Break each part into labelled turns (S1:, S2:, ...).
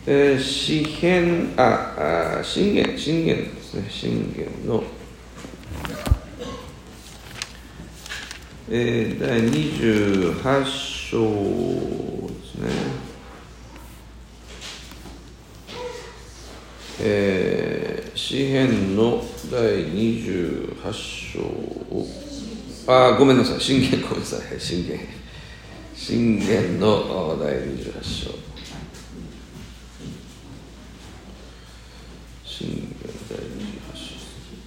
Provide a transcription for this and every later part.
S1: 詩編、箴言ですね。箴言の、第28章ですね。詩編の第28章を、ごめんなさい、箴言、ごめんなさい、箴言の第28章。箴言第28章。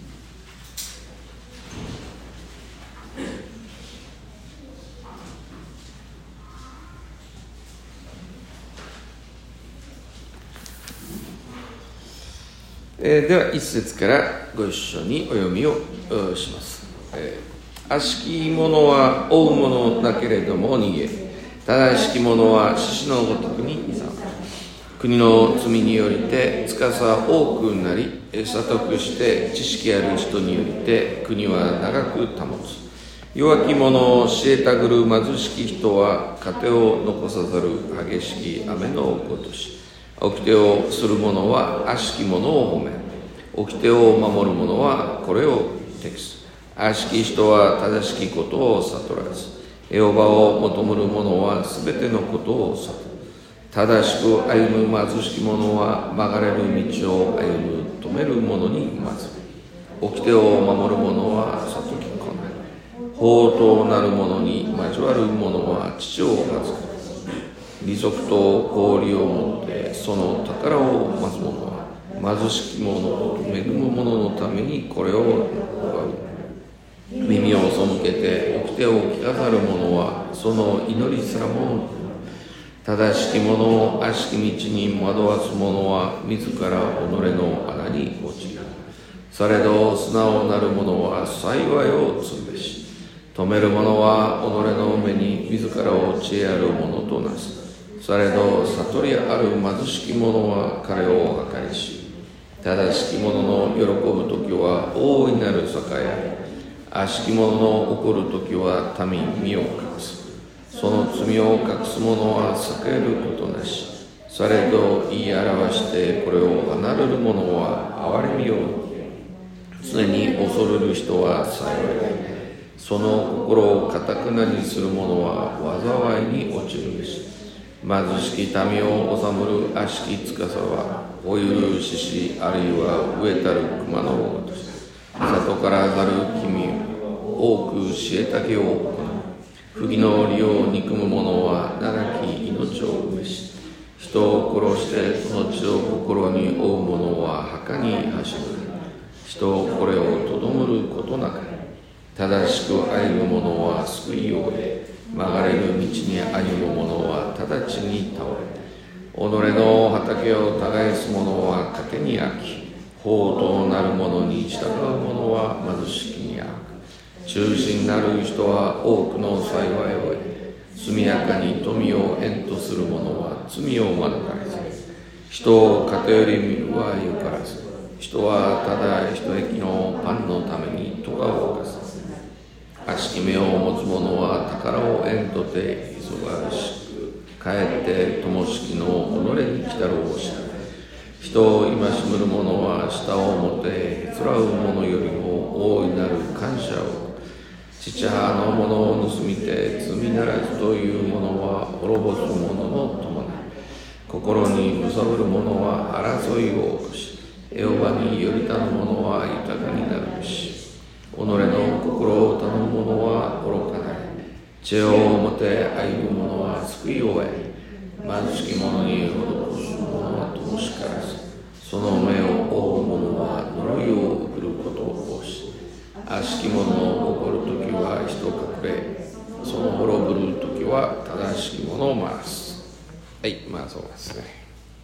S1: では一節からご一緒にお読みをします。悪しき者は追う者なけれども逃げ、正しき者は獅子のごとくにいざむ。国の罪によりて司多くなり、査得して知識ある人によりて国は長く保つ。弱き者を知恵たぐる貧しき人は糧を残さざる激しき雨のごとし。掟をする者は悪しき者を褒め、掟を守る者はこれを適す。悪しき人は正しきことを悟らず、エホバを求むる者はすべてのことを悟る。正しく歩む貧しき者は曲がれる道を歩む止める者にまずる。掟を守る者は悟きこない。法となる者に交わる者は父を預かる。利息と氷を持ってその宝を待つ者は貧しき者と恵む者のためにこれを奪う。耳を背けて掟を聞かざる者はその祈りすらも正しき者を悪しき道に惑わす者は自ら己の穴に落ちる。されど素直なる者は幸いを積むべし。止める者は己の目に自らを知恵ある者となす。されど悟りある貧しき者は彼を計りし、正しき者の喜ぶ時は大いなる栄えあり、悪しき者の怒る時は民身を隠す。その罪を隠す者は避けることなし。されど言い表してこれを離れる者は憐れみを常に恐れる人は幸い。その心を堅くなにする者は災いに落ちるべし。貧しき民を治むる悪しき司は老いる獅子あるいは飢えたる熊のごとし。里から去る君多く知恵たけを行う。不義の利を憎む者は長き命を奪し。人を殺して命を心に負う者は墓に走る。人をこれをとどむることなく、正しく歩む者は救いを得、曲がれる道に歩む者は直ちに倒れ、己の畑を耕す者は糧に飽き、法となる者に従う者は貧しきにあく。忠心なる人は多くの幸いを得、速やかに富を縁とする者は罪を免れず。人を偏り見るはよからず、人はただ一息のパンのために咎を犯す。悪しき目を持つ者は宝を縁とて忙しく、かえって灯火の己に来たるをし。人を戒める者は舌をもてへつらう者よりも大いなる感謝を。父母のものを盗みて罪ならずという者は滅ぼす者の友なり。心にむさぶる者は争いを起こし、エホバによりたぬ者は豊かになるべし。己の心を頼む者は愚かなり。知恵をもて歩む者は救いを得、貧しき者に施す者は乏しからず。その目を覆う者は呪いを受けることをし。悪しき者の怒るときは人隠れ、その滅ぶるときは正しき者を回す。はい、そうですね。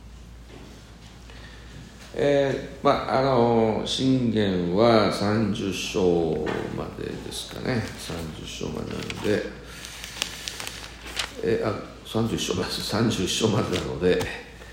S1: 箴言は30章までですかね。30章までなので、30章までなので、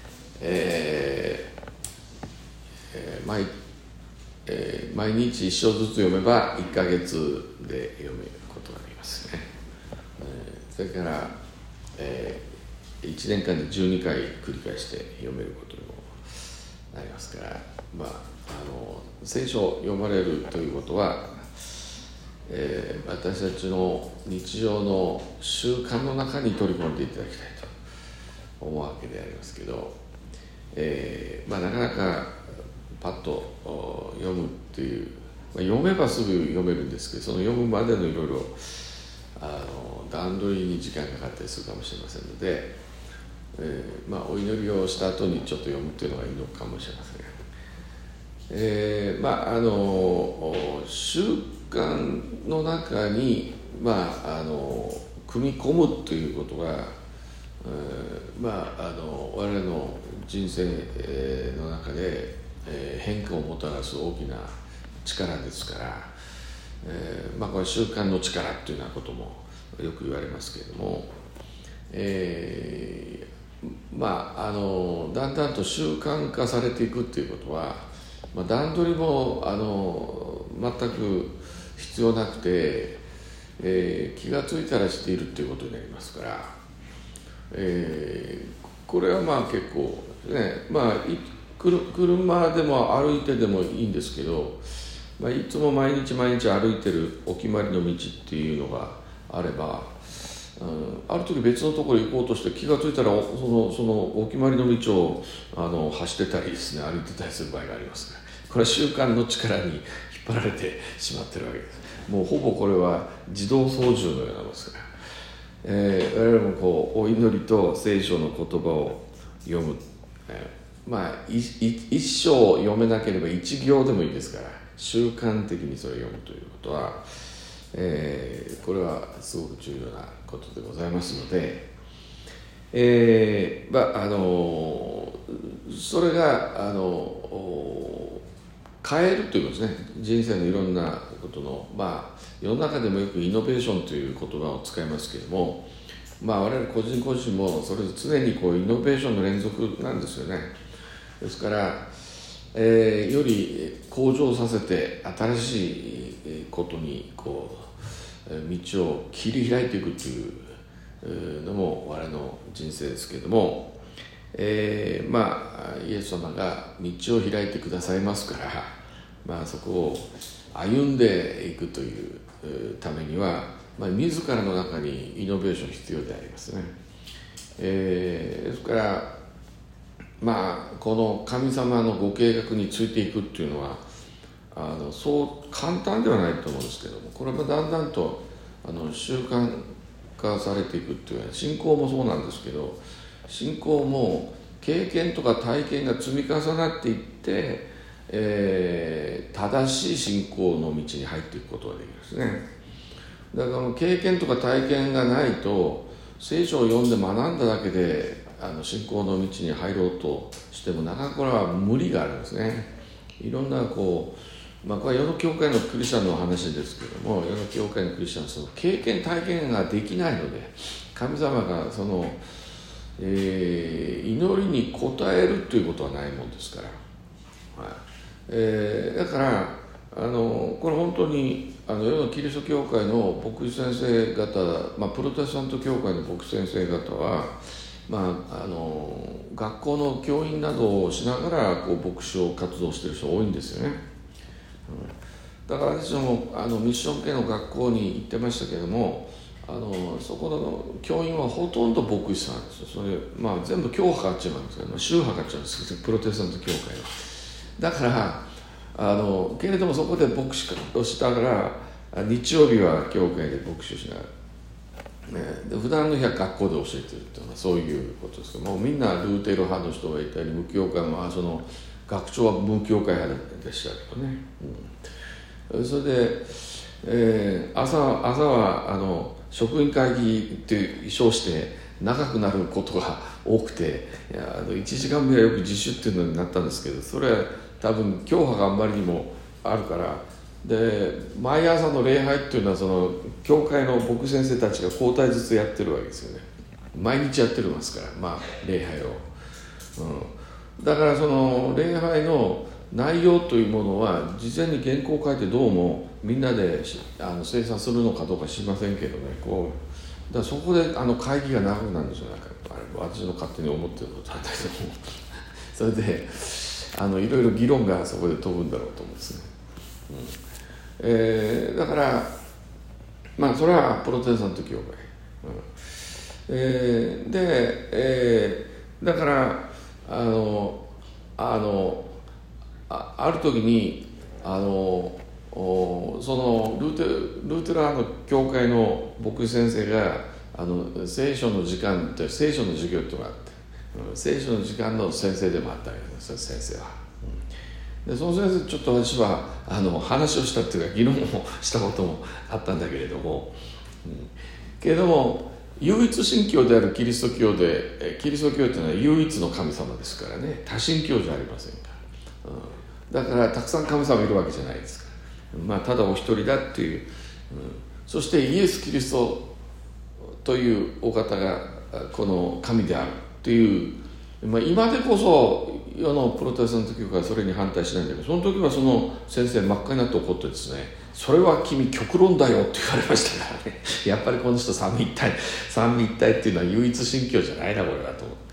S1: 毎日1章ずつ読めば1ヶ月で読めることがありますね。それから、 1年間で12回繰り返して読めることにもなりますから、聖書を読まれるということは、私たちの日常の習慣の中に取り込んでいただきたいと思うわけでありますけど、なかなかパッと読むっていう、読めばすぐ読めるんですけど、その読むまでのいろいろ段取りに時間がかかったりするかもしれませんので、お祈りをした後にちょっと読むというのがいいのかもしれませんが、習慣の中に、組み込むということが、我々の人生の中で、変化をもたらす大きな力ですから、これ習慣の力というようなこともよく言われますけれども、だんだんと習慣化されていくということは、段取りも全く必要なくて、気がついたらしているということになりますから、これは結構ね、車でも歩いてでもいいんですけど、いつも毎日歩いてるお決まりの道っていうのがあれば、ある時別のところに行こうとして気がついたらそのお決まりの道を走ってたりですね、歩いてたりする場合がありますから、これは習慣の力に引っ張られてしまってるわけです。もうほぼこれは自動操縦のようなものですから、我々もお祈りと聖書の言葉を読む、一章読めなければ一行でもいいですから、習慣的にそれを読むということは、これはすごく重要なことでございますので、それが変えるということですね。人生のいろんなことの、世の中でもよくイノベーションという言葉を使いますけれども、我々個人個人もそれぞれ常にイノベーションの連続なんですよね。ですから、より向上させて新しいことに道を切り開いていくというのも我々の人生ですけれども、イエス様が道を開いてくださいますから、そこを歩んでいくというためには、自らの中にイノベーション必要でありますね。ですからこの神様のご計画についていくっていうのはそう簡単ではないと思うんですけども、これもだんだんと習慣化されていくっていうのは、信仰もそうなんですけど、信仰も経験とか体験が積み重なっていって、正しい信仰の道に入っていくことができるんですね。だから経験とか体験がないと、聖書を読んで学んだだけで信仰の道に入ろうとしてもなかなかこれは無理があるんですね。いろんなこれは世の教会のクリスチャンの話ですけども、世の教会のクリスチャンはその経験体験ができないので、神様がその、祈りに応えるということはないもんですから、だからこれ本当に世のキリスト教会の牧師先生方、プロテスタント教会の牧師先生方は、学校の教員などをしながら牧師を活動している人多いんですよね。だから私もミッション系の学校に行ってましたけども、そこの教員はほとんど牧師さんなんですよ。それ全部教派かっちゃうんですけど、宗派かっちゃうんですけど、プロテスタント教会は。だからけれどもそこで牧師をしながら、日曜日は教会で牧師をしながら、で普段の日は学校で教えてるっていうのはそういうことですけども、みんなルーテル派の人がいたり、無教会もその学長は無教会派でしたけどね、それで、朝は職員会議って称して長くなることが多くて、1時間目はよく自習っていうのになったんですけど、それは多分教派があんまりにもあるから、で毎朝の礼拝っていうのはその教会の牧師先生たちが交代ずつやってるわけですよね。毎日やってますから、礼拝を、だからその礼拝の内容というものは事前に原稿を書いて、どうもみんなで精査するのかどうか知りませんけどね、 からそこで会議が長くなるんですよ。なんか私の勝手に思ってることなんだけどもそれでいろいろ議論がそこで飛ぶんだろうと思うんですね。だからまあそれはプロテスタント教会、だからある時にそのルーテラーの教会の牧師先生が聖書の時間って聖書の授業っていうのがあって、聖書の時間の先生でもあったわけです、先生は。でその先生ちょっと私は話をしたっていうか議論をしたこともあったんだけれども、けれども唯一神教であるキリスト教で、キリスト教っていうのは唯一の神様ですからね、多神教じゃありませんから、だからたくさん神様いるわけじゃないですから、ただお一人だっていう、そしてイエス・キリストというお方がこの神であるという、今でこそ世のプロテスタント教会はそれに反対しないんだけど、その時はその先生真っ赤になって怒ってですね、それは君極論だよって言われましたからね。やっぱりこの人三位一体っていうのは唯一神教じゃないなこれはと思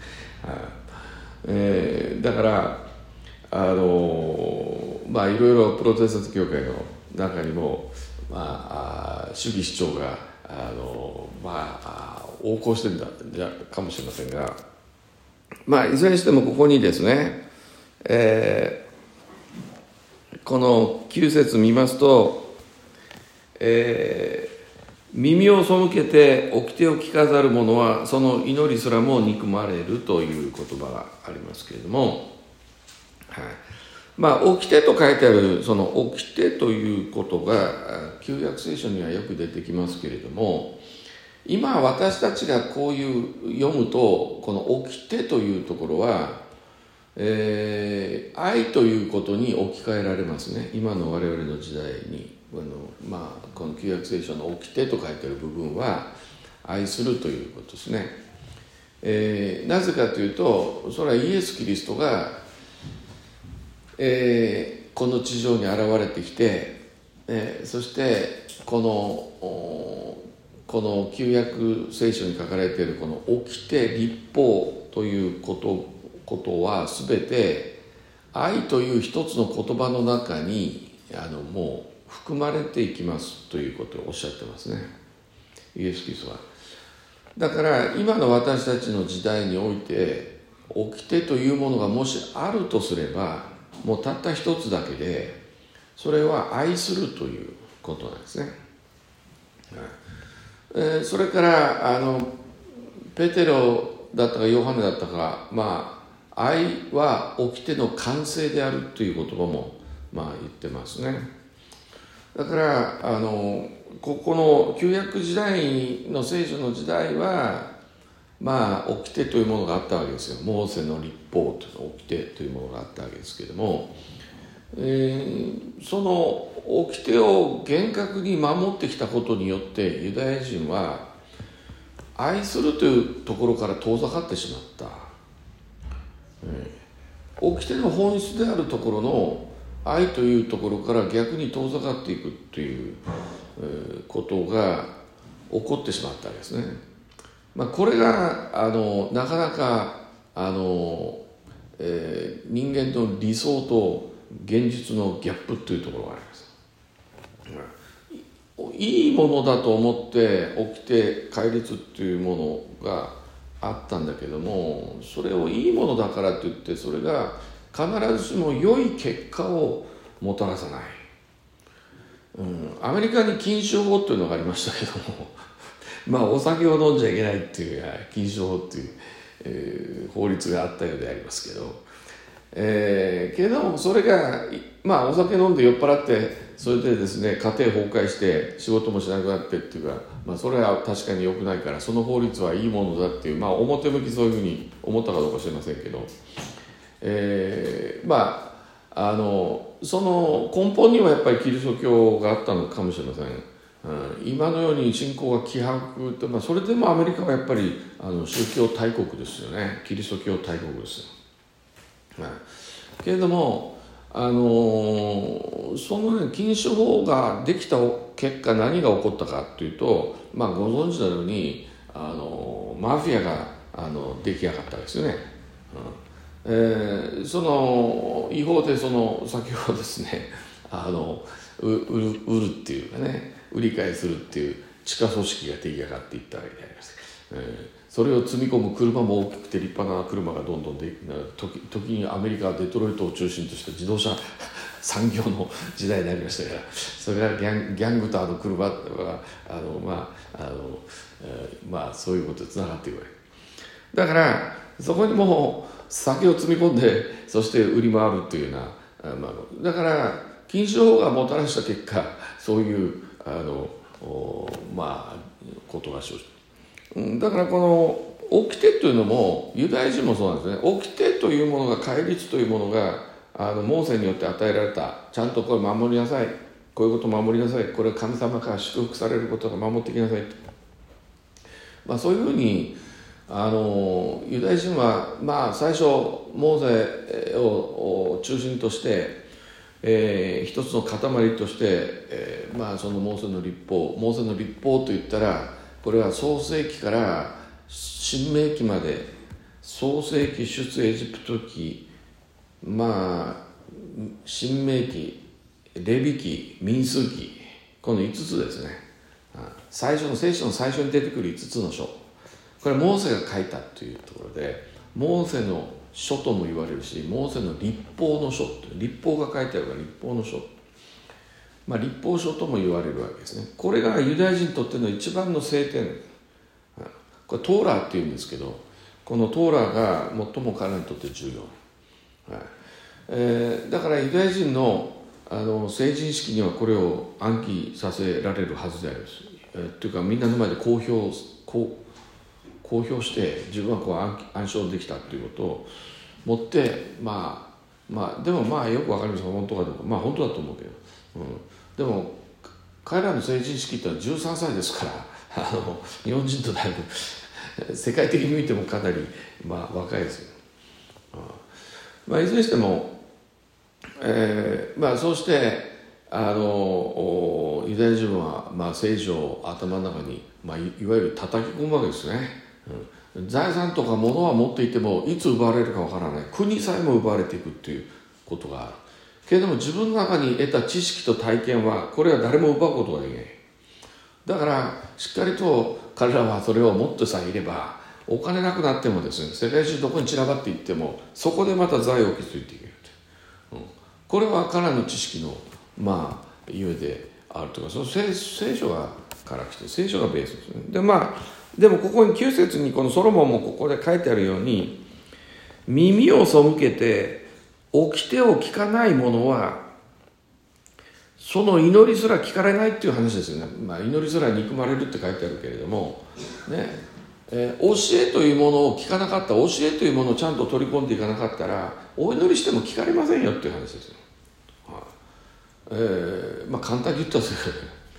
S1: う。だからいろいろプロテスタント教会の中にも、主義主張が横行してるんだかもしれませんが、いずれにしてもここにですね、この9節見ますと、耳を背けて掟を聞かざる者はその祈りすらも憎まれるという言葉がありますけれども、掟と書いてあるその掟ということが旧約聖書にはよく出てきますけれども、今私たちがこういう読むとこの掟というところは、愛ということに置き換えられますね。今の我々の時代にこの旧約聖書の掟と書いてある部分は愛するということですね。なぜかというと、それはイエス・キリストが、この地上に現れてきて、そしてこの旧約聖書に書かれているこの掟律法ということは全て愛という一つの言葉の中にもう含まれていきますということをおっしゃってますね、イエス・キリストは。だから今の私たちの時代において掟というものがもしあるとすれば、もうたった一つだけで、それは愛するということなんですね。それからペテロだったかヨハネだったか、愛は掟の完成であるという言葉も言ってますね。だからここの旧約時代の聖書の時代は掟というものがあったわけですよ。モーセの律法という掟というものがあったわけですけれども、その掟を厳格に守ってきたことによってユダヤ人は愛するというところから遠ざかってしまった。掟の本質であるところの愛というところから逆に遠ざかっていくということが起こってしまったわけですね。これがなかなか人間の理想と現実のギャップというところがあります。いいものだと思って掟戒律というものがあったんだけども、それをいいものだからといってそれが必ずしも良い結果をもたらさない。アメリカに禁酒法というのがありましたけどもお酒を飲んじゃいけないっていう禁酒法っていう、法律があったようでありますけど、けれどもそれがお酒飲んで酔っ払ってそれでですね家庭崩壊して仕事もしなくなってっていうか、それは確かに良くないからその法律はいいものだっていう、表向きそういうふうに思ったかどうか知りませんけど、その根本にはやっぱりキリスト教があったのかもしれません。今のように信仰が希薄って、それでもアメリカはやっぱり宗教大国ですよね。キリスト教大国ですよ。けれどもその、ね、禁酒法ができた結果何が起こったかというと、ご存知のようにマフィアが出来上がったわけですよね。その違法でその酒をですね売るっていうかね、売り買いするっていう地下組織が出来上がっていったわけであります。それを積み込む車も大きくて立派な車がどんどん時にアメリカデトロイトを中心とした自動車産業の時代になりましたから、それがギャングと車はそういうことでつながっていくわけだから、そこにもう酒を積み込んでそして売り回るというような、だから禁酒法がもたらした結果、そういうことが生じた。だからこの掟というのもユダヤ人もそうなんですね。掟というものが、戒律というものがモーセによって与えられた。ちゃんとこれ守りなさい、こういうこと守りなさい、これは神様から祝福されることが守ってきなさいと、そういうふうにユダヤ人は、最初モーセを中心として、一つの塊として、そのモーセの律法といったら、これは創世記から新明記まで、創世記、出エジプト記、新明記、レビ記、民数記、この5つですね。最初の聖書の最初に出てくる5つの書、これはモーセが書いたというところで、モーセの書とも言われるし、モーセの律法の書、律法が書いてあるから律法の書、律法書とも言われるわけですね。これがユダヤ人にとっての一番の聖典、これトーラーっていうんですけど、このトーラーが最も彼らにとって重要、だからユダヤ人の成人式にはこれを暗記させられるはずであります。というかみんなの前で公表して自分は暗唱できたということを持って、でもよくわかりますが本当かどうか、本当だと思うけど、でも彼らの成人式ってのは13歳ですから日本人とだいぶ世界的に見てもかなり若いですよ。いずれにしても、そうしてユダヤ人は、聖書を頭の中に、いわゆる叩き込むわけですね。財産とか物は持っていてもいつ奪われるかわからない、国さえも奪われていくっていうことがあるけれども、自分の中に得た知識と体験はこれは誰も奪うことができない。だからしっかりと彼らはそれを持ってさえいれば、お金なくなってもですね、世界中どこに散らばっていってもそこでまた財を築いていけると、これは彼らの知識のゆえであるとか、その聖書から来て、聖書がベースですね。でもここに9節にこのソロモンもここで書いてあるように、耳を背けて掟を聞かない者はその祈りすら聞かれないっていう話ですよね。祈りすら憎まれるって書いてあるけれどもね、教えというものを聞かなかった、教えというものをちゃんと取り込んでいかなかったらお祈りしても聞かれませんよっていう話ですよ。簡単に言ったらそう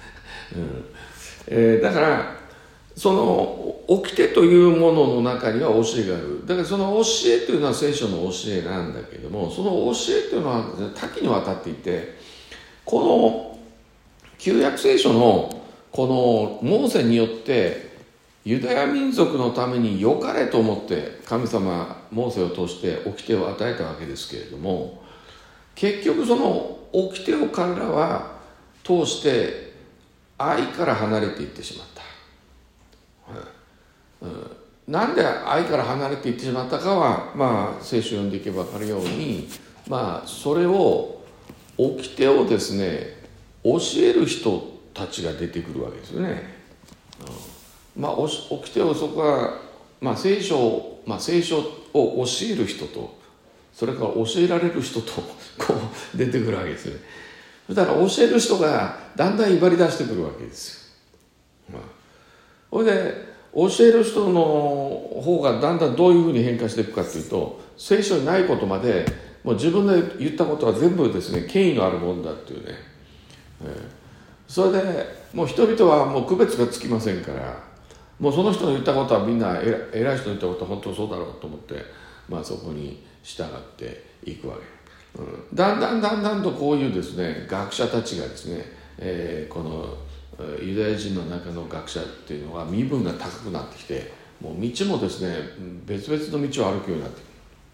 S1: です、だからその掟というものの中には教えがある。だからその教えというのは聖書の教えなんだけども、その教えというのは多岐にわたっていて、この旧約聖書のこのモーセによってユダヤ民族のために良かれと思って神様モーセを通して掟を与えたわけですけれども、結局その掟を彼らは通して愛から離れていってしまった。なんで愛から離れていってしまったかは、聖書を読んでいけば分かるように、それを掟をですね教える人たちが出てくるわけですよね。掟をそこは、聖書を教える人と、それから教えられる人とこう出てくるわけですよね。だから教える人がだんだん威張り出してくるわけですよ。それで教える人の方がだんだんどういうふうに変化していくかというと、聖書にないことまでもう自分で言ったことは全部ですね権威のあるものだっていうね、それでもう人々はもう区別がつきませんから、もうその人の言ったことはみんな偉い人の言ったことは本当そうだろうと思って、そこに従っていくわけだんだんとこういうですね学者たちがですね、このユダヤ人の中の学者っていうのは身分が高くなってきて、もう道もですね別々の道を歩くようになって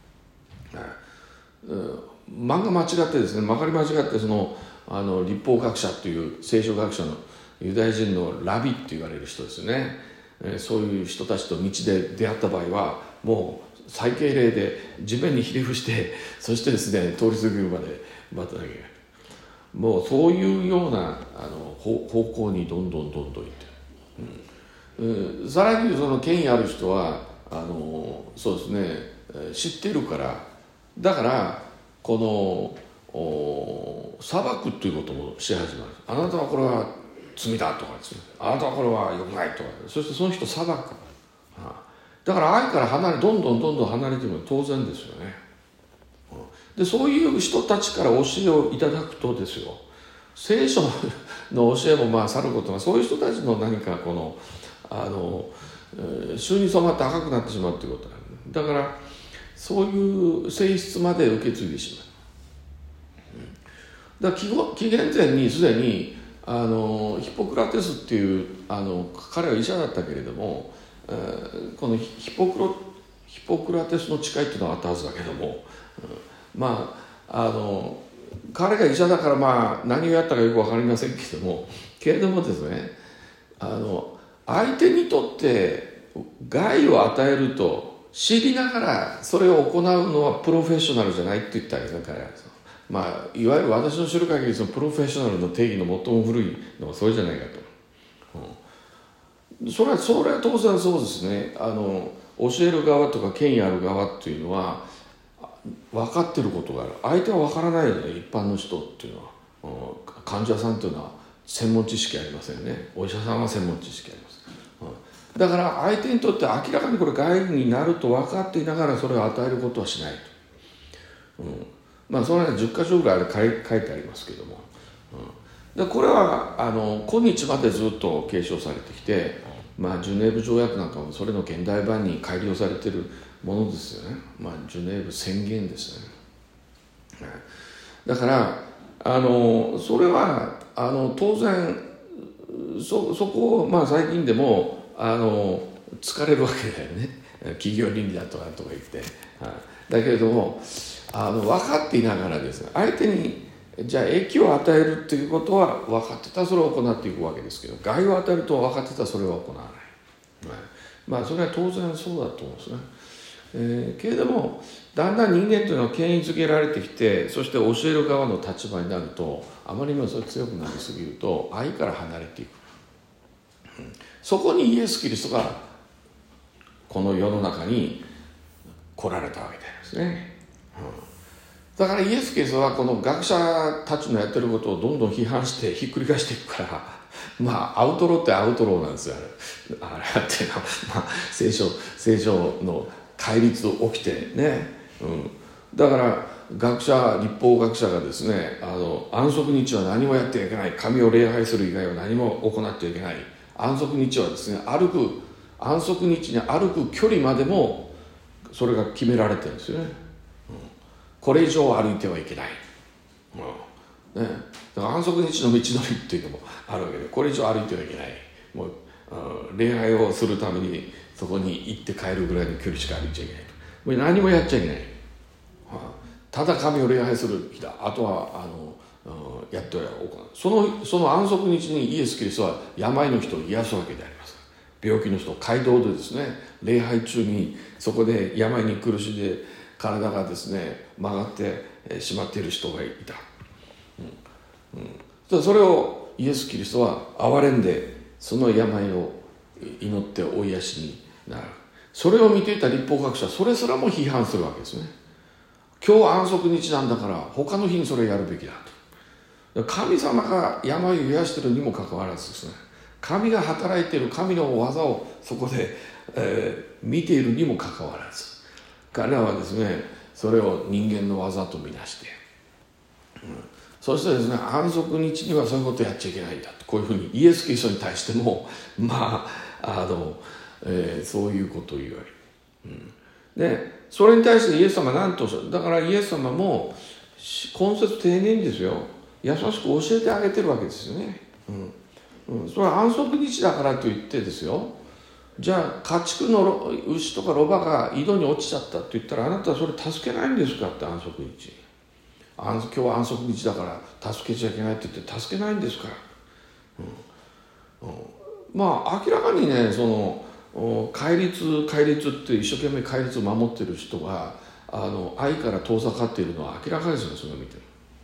S1: くる。間が間違ってですね、まかり間違ってその立法学者という聖書学者のユダヤ人のラビって言われる人ですね、そういう人たちと道で出会った場合はもう最敬礼で地面にひれ伏して、そしてですね通り過ぎるまで待たなきゃいけない。もうそういうような方向にどんどんいってる。さらにその権威ある人はそうですね知ってるから、だからこの裁くということもし始まる。あなたはこれは罪だとかですね、あなたはこれは良くないとか、そしてその人裁く。だから愛からどんどん離れていくのは当然ですよね。でそういう人たちから教えをいただくとですよ、聖書の教えもまあさることが、そういう人たちの何かこの衆に染まって赤くなってしまうということなんだ。だからそういう性質まで受け継いでしまう。だから紀元前にすでにヒポクラテスっていう彼は医者だったけれども、このヒポクラテスの誓いっていうのはあったはずだけども、まあ彼が医者だからまあ何をやったかよく分かりませんけれどもですね、相手にとって害を与えると知りながらそれを行うのはプロフェッショナルじゃないって言ったんですね、彼は。まあいわゆる私の知る限りそのプロフェッショナルの定義の最も古いのはそれじゃないかと。それは当然そうですね。教える側とか権威ある側っていうのは分かってることがある。相手は分からないよね、一般の人っていうのは。患者さんっていうのは専門知識ありませんね。お医者さんは専門知識あります。だから相手にとって明らかにこれ害になると分かっていながらそれを与えることはしないと。まあその辺10箇所ぐらい書いてありますけども、でこれは今日までずっと継承されてきて、まあ、ジュネーブ条約なんかもそれの現代版に改良されているものですよね。まあ、ジュネーブ宣言ですね。だからそれは当然そこをまあ最近でも疲れるわけだよね。企業倫理だとか言って、だけれども分かっていながらですね、相手にじゃあ益を与えるっていうことは分かってたらそれを行っていくわけですけど、害を与えるとは分かってたらそれは行わない。まあそれは当然そうだと思うんですね。けれどもだんだん人間というのは権威づけられてきて、そして教える側の立場になると、あまりにもそれ強くなりすぎると愛から離れていく。そこにイエス・キリストがこの世の中に来られたわけですね。だからイエス・キリストはこの学者たちのやってることをどんどん批判してひっくり返していくから、まあアウトローってアウトローなんですよ。あれっていうのは、まあ、聖書の対立起きてね、だから立法学者がですね、安息日は何もやってはいけない、神を礼拝する以外は何も行ってはいけない、安息日はですね安息日に歩く距離までもそれが決められてるんですよね。これ以上歩いてはいけない、だから安息日の道のりっていうのもあるわけで、これ以上歩いてはいけない、もう礼拝をするためにそこに行って帰るぐらいの距離しか歩いちゃいけないと。もう何もやっちゃいけない、ただ神を礼拝する日だ、あとはやっては行う。その安息日にイエス・キリストは病の人を癒すわけであります。病気の人、街道でですね、礼拝中にそこで病に苦しんで体がですね曲がってしまっている人がいた。それをイエス・キリストは憐れんでその病を祈ってお癒しになる。それを見ていた立法学者はそれすらも批判するわけですね。今日は安息日なんだから他の日にそれをやるべきだと。神様が病を癒しているにもかかわらずですね、神が働いている神の技をそこで、見ているにもかかわらず、彼らはですねそれを人間の技とみなして、そしてですね安息日にはそういうことをやっちゃいけないんだと、こういうふうにイエス・キリストに対してもそういうことを言われる。でそれに対してイエス様は何とおっしゃる。だからイエス様も、 根節丁寧にですよ、優しく教えてあげてるわけですよね。それは安息日だからといってですよ、じゃあ家畜の牛とかロバが井戸に落ちちゃったって言ったら、あなたはそれ助けないんですかって。安息日、今日は安息日だから助けちゃいけないって言って助けないんですから。まあ明らかにね、その戒律って一生懸命戒律を守ってる人が愛から遠ざかっているのは明らかですよね、それを見てる。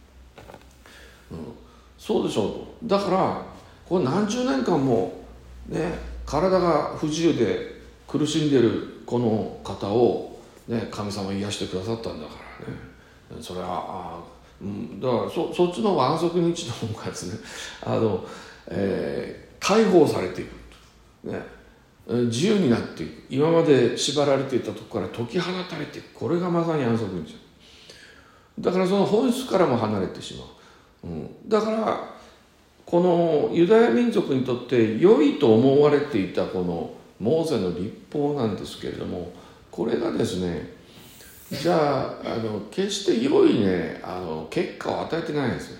S1: そうでしょうと。だからこれ何十年間もね、体が不自由で苦しんでるこの方を、ね、神様癒してくださったんだからね。それはだからそっちの安息日の方がですね、解放されていく、ね、自由になっていく。今まで縛られていたところから解き放たれていく。これがまさに安息日だから、その本質からも離れてしまう。だからこのユダヤ民族にとって良いと思われていたこのモーセの律法なんですけれども、これがですね、じゃあ決して良いね結果を与えてないんですよ。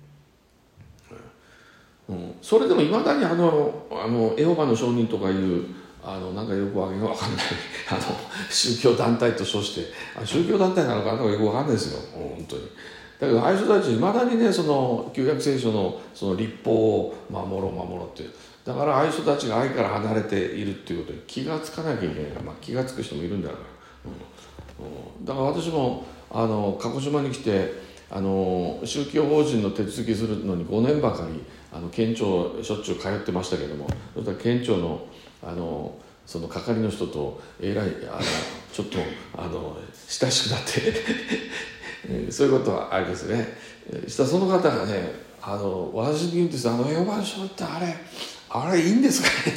S1: それでもいまだにエホバの証人とかいうなんかよくわけが分かんない宗教団体と称して、宗教団体なのかなんかよく分かんないですよ、本当に。だけどああいう人たちいまだにね、その旧約聖書のその律法を守ろうっていう。だからああいう人たちが愛から離れているっていうことに気がつかなきゃいけない。気がつく人もいるんだから、だから私も鹿児島に来て宗教法人の手続きするのに5年ばかり県庁しょっちゅう通ってましたけども、そしたら県庁のその係の人とちょっと親しくなってそういうことはありますね。したらその方がね、私に言うんですよ、エホバの証人ってあれいいんですかね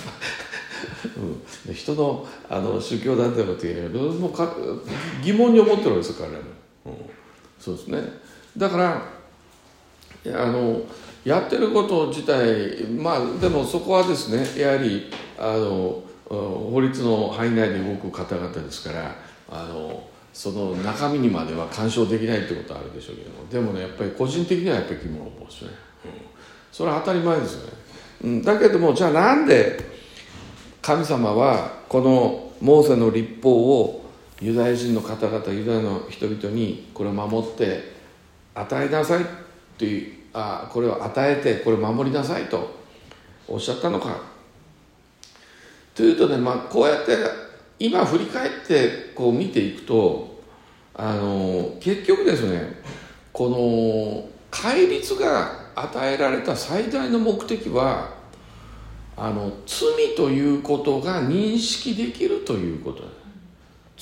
S1: と人の宗教団体のことも疑問に思ってるわけですよ、彼らも。そうですね。だからやってること自体、でもそこはですね、やはり法律の範囲内で動く方々ですから、その中身にまでは干渉できないってことはあるでしょうけども、でもね、やっぱり個人的にはやっぱり疑問を持つね。それは当たり前ですよね。だけども、じゃあなんで神様はこのモーセの律法をユダヤ人の方々、ユダヤの人々にこれを守って与えなさいっていう、これを与えてこれを守りなさいとおっしゃったのかというとね、こうやって今振り返ってこう見ていくと、結局ですね、この戒律が与えられた最大の目的は罪ということが認識できるということです。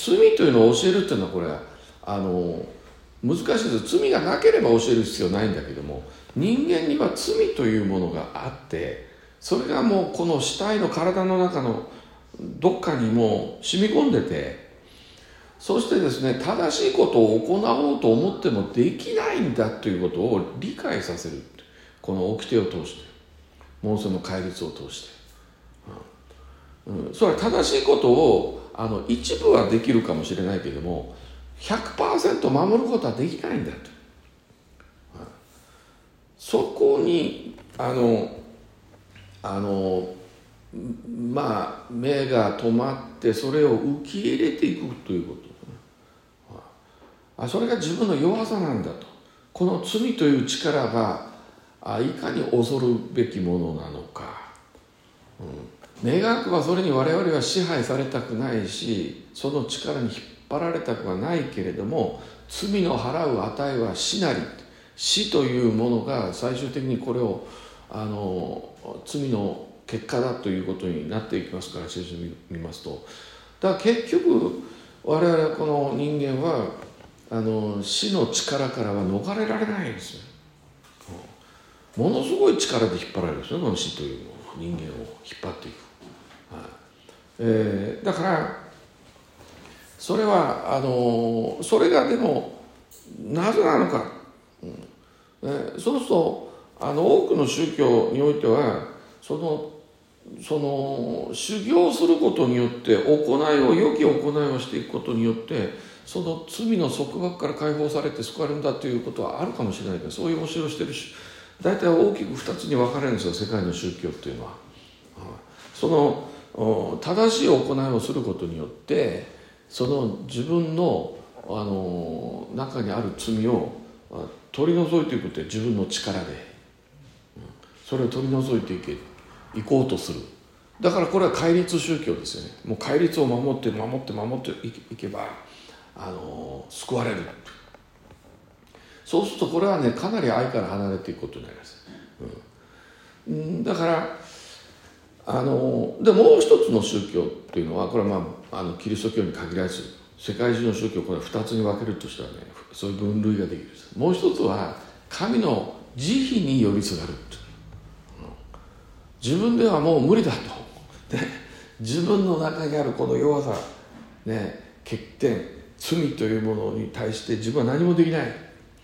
S1: 罪というのを教えるっていうのは、これは難しいです。罪がなければ教える必要ないんだけども、人間には罪というものがあって、それがもうこの死体の体の中のどっかにもう染み込んでて、そしてですね、正しいことを行おうと思ってもできないんだということを理解させる。この掟を通して、モーセの戒律を通して、それは正しいことを一部はできるかもしれないけれども 100% 守ることはできないんだと。そこに目が止まってそれを受け入れていくということ、それが自分の弱さなんだと。この罪という力がいかに恐るべきものなのか、願わくはそれに我々は支配されたくないし、その力に引っ張られたくはないけれども、罪の払う値は死なり、死というものが最終的にこれを罪の結果だということになっていきますから、聖書を見ますと。だから結局我々この人間は死の力からは逃れられないんですよ。ものすごい力で引っ張られるんですよ、この死というもの、人間を引っ張っていく。だからそれはそれがでもなぜなのか、そうすると多くの宗教においてはその修行することによって良き行いをしていくことによってその罪の束縛から解放されて救われるんだということはあるかもしれないけど、そういう教えをしているし、大体大きく2つに分かれるんですよ、世界の宗教っていうのは。その正しい行いをすることによって、その自分の、中にある罪を取り除いていくって自分の力で、それを取り除いていこうとする。だからこれは戒律宗教ですよね。もう戒律を守っていけば救われる。そうするとこれはね、かなり愛から離れていくことになります。だからでもう一つの宗教っていうのは、これはキリスト教に限らず世界中の宗教、これは2つに分けるとしたらね、そういう分類ができるんです。もう一つは神の慈悲に寄りすがる。自分ではもう無理だと、自分の中にあるこの弱さ、欠点、罪というものに対して自分は何もできない、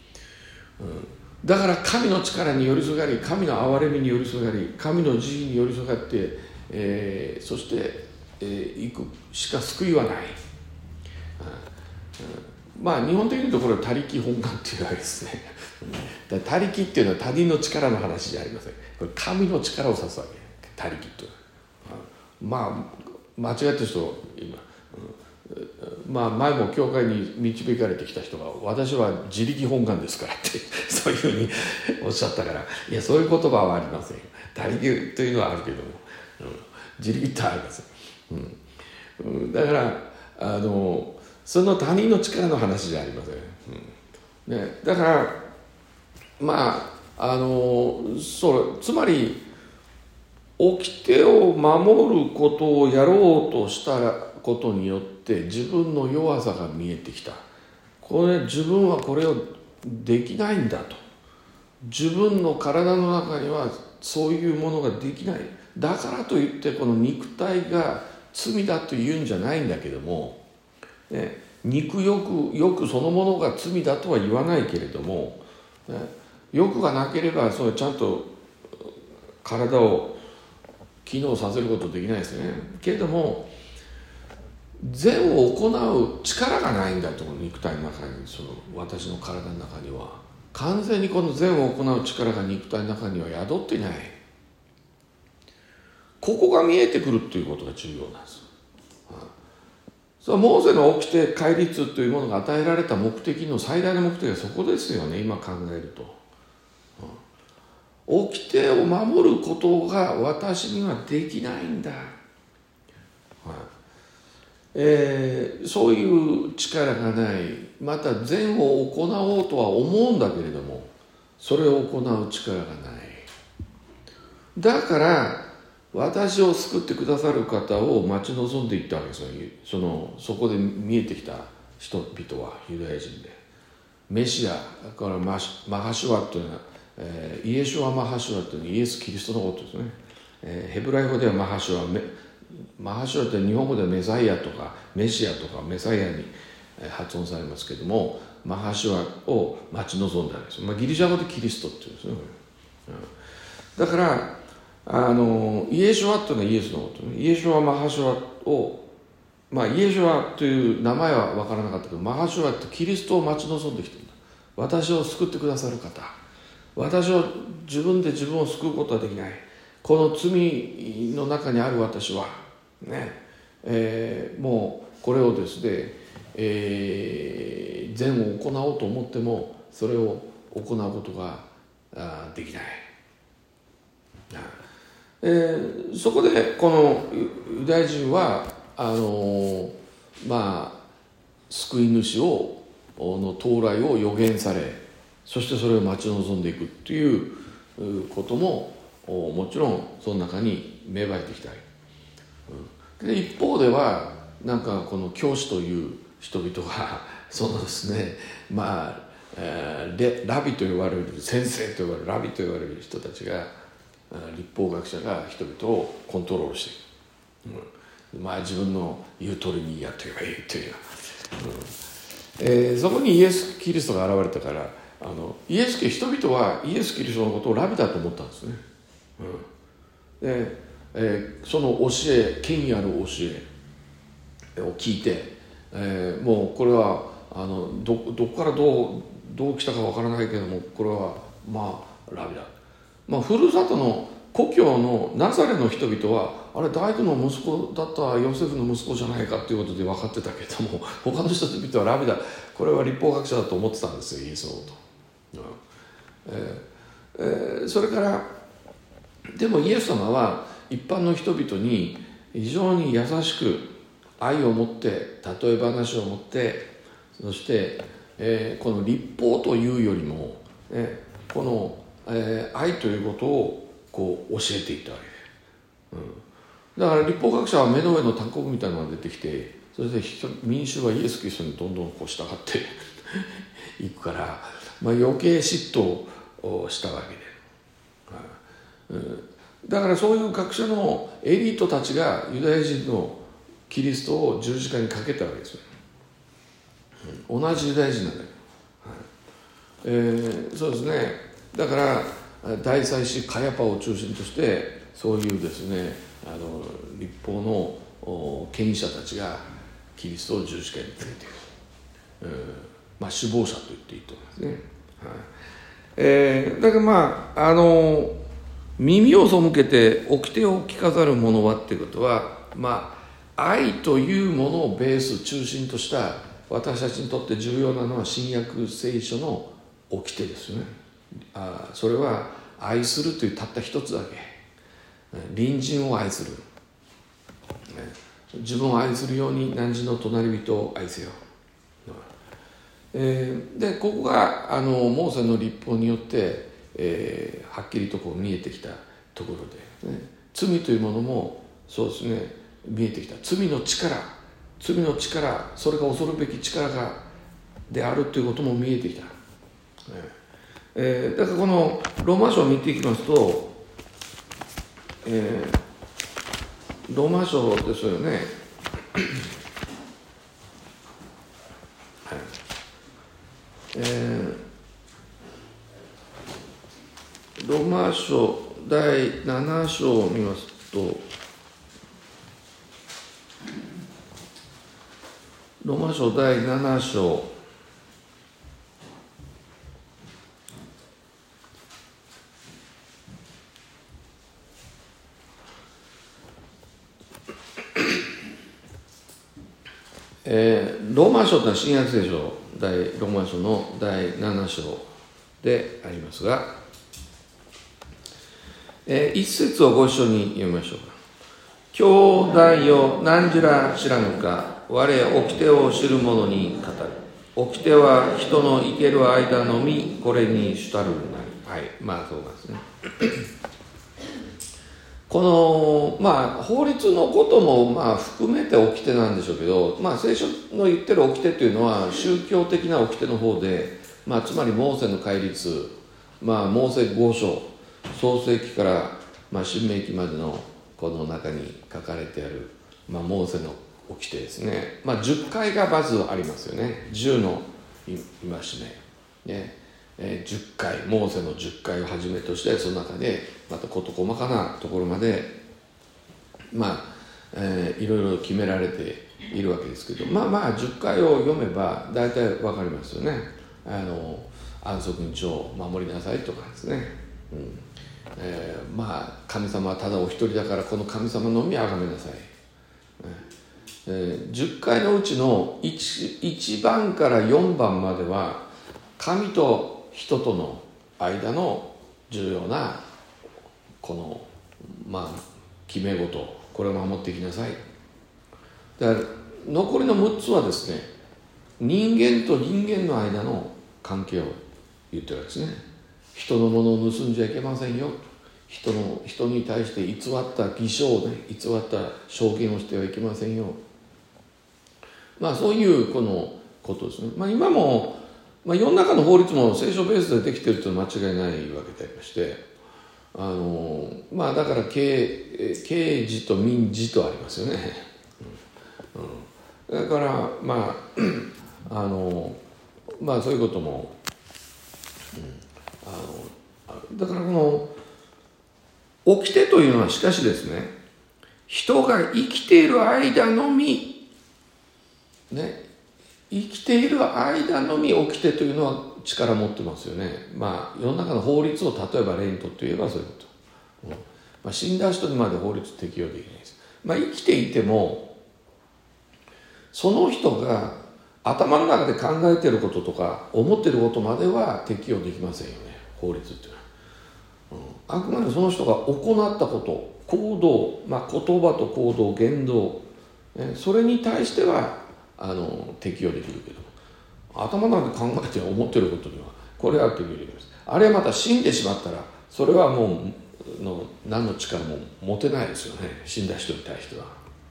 S1: だから神の力に寄りすがり、神の憐れみに寄りすがり、神の慈悲に寄りすがって、そして、いくしか救いはない。日本的に言うとこれは他力本願っていうわけですね。他力っていうのは他人の力の話じゃありません。これ神の力を指すわけ。他力という間違ってる人今、前も教会に導かれてきた人が、私は自力本願ですからってそういうふうにおっしゃったから、いや、そういう言葉はありません。他力というのはあるけども、自力ってありません。だからその他人の力の話じゃありません。だからつまり掟を守ることをやろうとしたことによって自分の弱さが見えてきた。自分はこれをできないんだと。自分の体の中にはそういうものができない。だからといってこの肉体が罪だというんじゃないんだけども、肉欲そのものが罪だとは言わないけれども、欲がなければそれちゃんと体を機能させることできないですよね。けれども善を行う力がないんだと、肉体の中に、私の体の中には完全にこの善を行う力が肉体の中には宿っていない。ここが見えてくるということが重要なんです。モーセの掟、戒律というものが与えられた目的の最大の目的はそこですよね、今考えると。掟を守ることが私にはできないんだ、そういう力がない。また善を行おうとは思うんだけれども、それを行う力がない。だから私を救ってくださる方を待ち望んでいったわけですよ。そこで見えてきた人々はユダヤ人で、メシア、これマハシュワというのは、イエシュア・マハシュワというのはイエス・キリストのことですね。ヘブライ語ではマハシュワって日本語ではメサイアとかメシアとかメサイアに発音されますけれども、マハシュワを待ち望んだわけです。ギリシャ語でキリストっていうんですね。だからイエシュアというのはイエスのことね。イエシュア・マハシュワを、イエシュアという名前は分からなかったけど、マハシュワってキリストを待ち望んできているんだ。私を救ってくださる方、私を自分で自分を救うことはできない。この罪の中にある私はもうこれをですね、善を行おうと思ってもそれを行うことができない。そこでこのユダヤ人は救い主の到来を予言され、そしてそれを待ち望んでいくということももちろんその中に芽生えてきたり、で一方ではこの教師という人々がですね、ラビと呼ばれる、先生と呼ばれる、ラビと呼ばれる人たちが、立法学者が人々をコントロールしている、自分の言う通りにやっていけばいいという、そこにイエス・キリストが現れたから、人々はイエス・キリストのことをラビだと思ったんですね。でその教え、権威ある教えを聞いて、 もうこれはどこからどう来たかわからないけども、これはラビだ、ふるさとの故郷のナザレの人々はあれ大工の息子だったヨセフの息子じゃないかということで分かってたけども、他の人々はラビだ、これは律法学者だと思ってたんですよ、イエスのこと。それからでもイエス様は一般の人々に非常に優しく愛を持って例え話を持って、そして、この律法というよりも、この、愛ということをこう教えていったわけで、だから律法学者は目の上の単国みたいなのが出てきて、それで民衆はイエス・キリストにどんどんこう従っていくから、余計嫉妬をしたわけで、だからそういう学者のエリートたちがユダヤ人のキリストを十字架にかけたわけですよ。同じユダヤ人なんだけど、そうですね。だから大祭司カヤパを中心としてそういうですね、律法の権威者たちがキリストを十字架につけている、首謀者と言っていいと思いますね。だから耳を背けて掟を聞かざる者はっていうことは、愛というものをベース中心とした私たちにとって重要なのは新約聖書の掟ですね。それは愛するというたった一つだけ、隣人を愛する、自分を愛するように汝の隣人を愛せよ。でここがモーセの律法によって、はっきりとこう見えてきたところで、罪というものもそうですね、見えてきた。罪の力、それが恐るべき力であるということも見えてきた。だからこのローマ書を見ていきますと、ローマ書ですよね。ローマ書第7章を見ますと、ローマ書第7章ローマ書というのは新約聖書ローマ書の第7章でありますが、一節をご一緒に読みましょうか。兄弟よ、何じら知らぬか、我掟を知る者に語る。掟は人の生ける間のみ、これに主たるなり。はい、そうなんですね。この法律のことも含めて掟なんでしょうけど、聖書の言ってる掟というのは宗教的な掟の方で、つまりモーセの戒律、モーセ五書、創世記から申命記までのこの中に書かれてある、モーセの掟ですね。10回がまずありますよね。10の戒め、ね、10回、モーセの10回をはじめとして、その中でまた事細かなところまでいろいろ決められているわけですけど、10回を読めば大体わかりますよね。安息日を守りなさいとかですね、神様はただお一人だからこの神様のみ崇めなさい、10回のうちの 1番から4番までは神と人との間の重要なこの決め事、これを守っていきなさい。だから残りの6つはですね、人間と人間の間の関係を言ってるわけですね。人のものを盗んじゃいけませんよ、人に対して偽った偽証をね、偽った証言をしてはいけませんよ。そういうこのことですね。今も世の中の法律も聖書ベースでできているというのは間違いないわけでありまして、だから刑事と民事とありますよね。だからそういうことも、だからこの掟というのはしかしですね、人が生きている間のみね、生きている間のみ掟というのは力を持ってますよね。世の中の法律を例えば例にとって言えばそういうこと。死んだ人にまで法律適用できないです。生きていてもその人が頭の中で考えていることとか思っていることまでは適用できませんよね、法律っていうのは。あくまでその人が行ったこと行動、言葉と行動言動、それに対しては適用できるけど、頭の中で考えて思っていることにはこれは適用できます。あれはまた死んでしまったらそれはもう何の力も持てないですよね、死んだ人に対しては。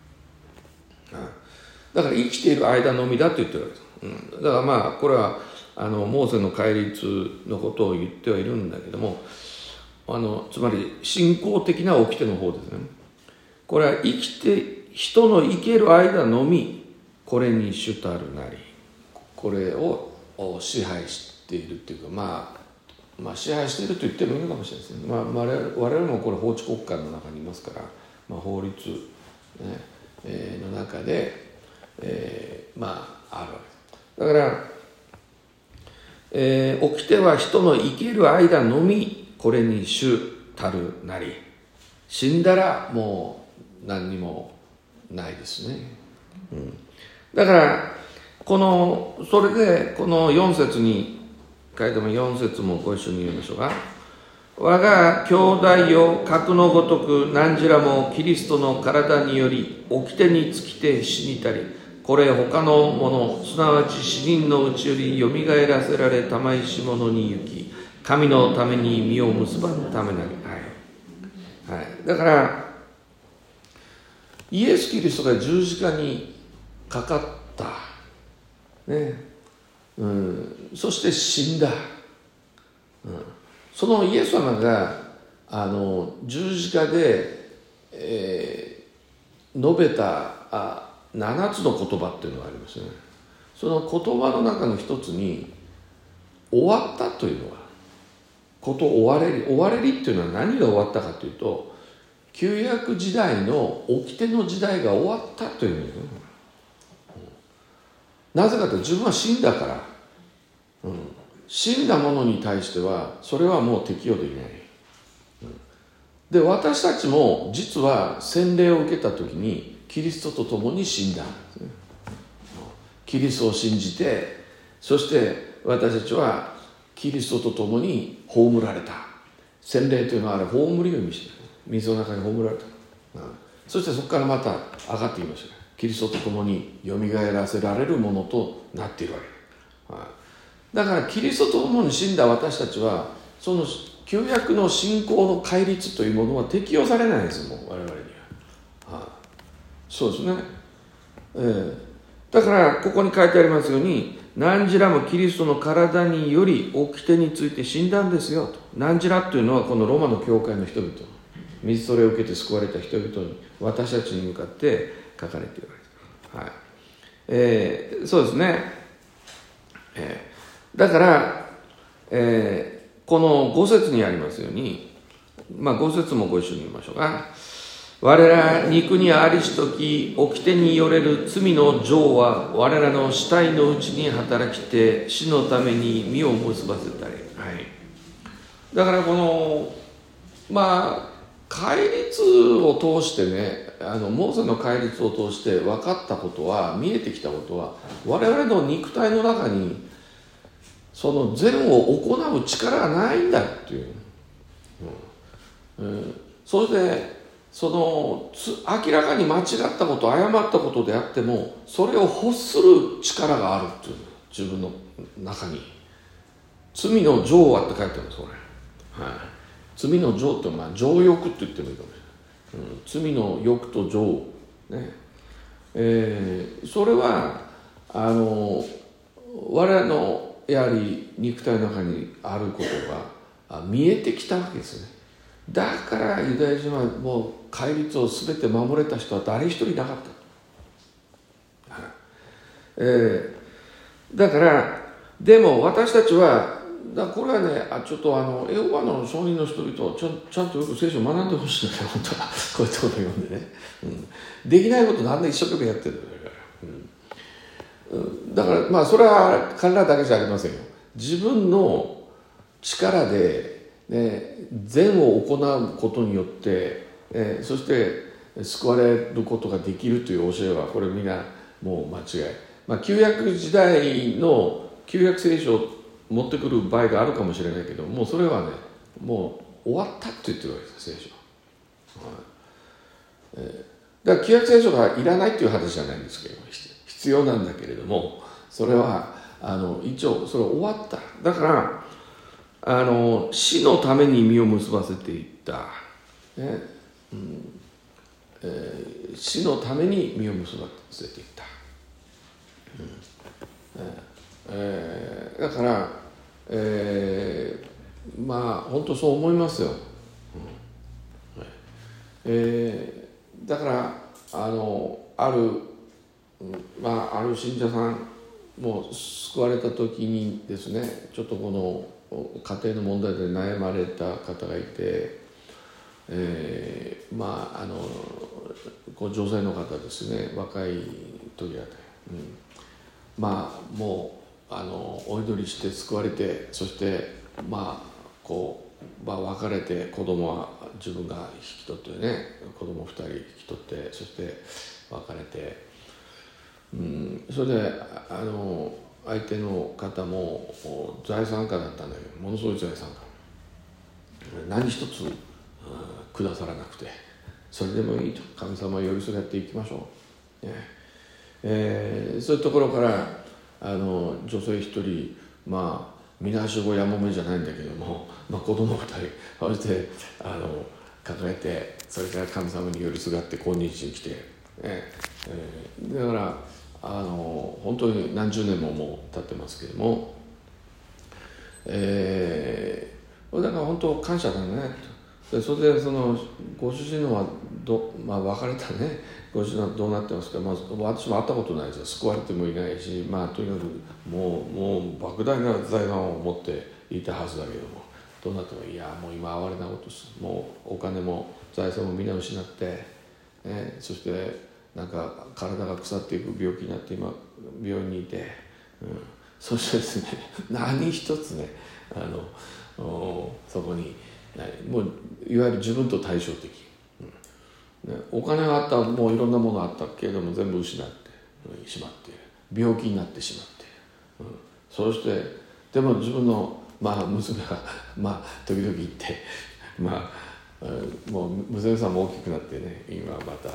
S1: だから生きている間のみだと言ってるわけです。だからこれはモーセの戒律のことを言ってはいるんだけども、つまり信仰的な掟の方ですね。これは人の生ける間のみこれに主たるなり、これを支配しているっていうか、支配していると言ってもいいのかもしれないですね。我々もこれ法治国家の中にいますから、法律、の中で、あるわけです。だから、掟は人の生ける間のみこれに主たるなり、死んだらもう何にもないですね。だからそれでこの4節に書いても4節もご一緒に読みましょうか。我が兄弟よ、核のごとく何時らもキリストの体により掟に尽きて死にたり、これ他のもの、すなわち死人のうちよりよみがえらせられたまいし者に行き、神のために実を結ばぬためなり。だからイエス・キリストが十字架にかかった、そして死んだ、そのイエス様が十字架で、述べた7つの言葉っていうのがありますね。その言葉の中の一つに終わったというのが終われりっていうのは何が終わったかというと、旧約時代の掟の時代が終わったというのですね。なぜかというと自分は死んだから、死んだものに対してはそれはもう適用できない。で、私たちも実は洗礼を受けた時にキリストと共に死んだんですね。キリストを信じて、そして私たちはキリストと共に葬られた。洗礼というのはあれ葬りを意味している。水の中に葬られた。そしてそこからまた上がってきました。キリストと共によみがえらせられるものとなっているわけ。だからキリストと共に死んだ私たちはその旧約の信仰の戒律というものは適用されないんですよ、もう我々には。そうですね。だからここに書いてありますように、何時らもキリストの体により掟について死んだんですよと。何時らというのはこのロマの教会の人々、水それを受けて救われた人々に、私たちに向かって書かれているわけです。そうですね。だから、この5節にありますように、5節もご一緒に言いましょうか。我ら肉にありしとき掟によれる罪の情は我らの死体のうちに働きて死のために実を結ばせたり、だからこの戒律を通してね、モーセの戒律を通して分かったことは、見えてきたことは、我々の肉体の中にその善を行う力がないんだっていう、それでその明らかに間違ったこと誤ったことであってもそれを欲する力があるっていう、自分の中に罪の情はって書いてあるんです、これ。罪の情って情欲って言ってもいいかもしれない。罪の欲と情ね、それは我々のやはり肉体の中にあることが見えてきたわけですね。だからユダヤ人はもう戒律を全て守れた人は誰一人いなかった。だからでも私たちはこれはね、ちょっとエホバの証人の人々はちゃんとよく聖書を学んでほしいんだよ、本当は。こういうところを読んでね、できないことなんで一生懸命やってるんだから。 だからそれは彼らだけじゃありませんよ。自分の力で、善を行うことによって、そして救われることができるという教えはこれみんなもう間違い。旧約時代の旧約聖書を持ってくる場合があるかもしれないけど、もうそれはね、もう終わったって言ってるわけです、聖書は。だから旧約聖書がいらないっていう話じゃないんですけど、必要なんだけれども、それは一応それ終わった。だから死のために実を結ばせていった、死のために実を結ばせていった、だから、本当そう思いますよ。だからある信者さんも救われた時にですね、ちょっとこの家庭の問題で悩まれた方がいて、女性の方ですね、若い時だった、もうお祈りして救われて、そして別れて、子供は自分が引き取ってね、子供2人引き取って、そして別れて、それで相手の方も財産家だったんだけど、ものすごい財産家、何一つくださらなくて、それでもいいと、神様に寄り添っていきましょう、そういうところから女性一人、みなしごやもめじゃないんだけども、子供2人そして抱えて、それから神様に寄りすがって今日に来て、だから本当に何十年ももう経ってますけども、だから本当感謝だねと。それでご主人のは別れたね、ご主人はどうなってますか、私も会ったことないですよ。救われてもいないし、とにかくもう莫大な財産を持っていたはずだけども、どうなっても、いやもう今哀れなことです。もうお金も財産もみんな失って、そしてなんか体が腐っていく病気になって今病院にいて、そしてですね、何一つね、そこにもういわゆる自分と対照的、お金があった、もういろんなものがあったけれども全部失ってしまって、病気になってしまって、そしてでも自分の娘が時々行って、もう娘さんも大きくなってね、今また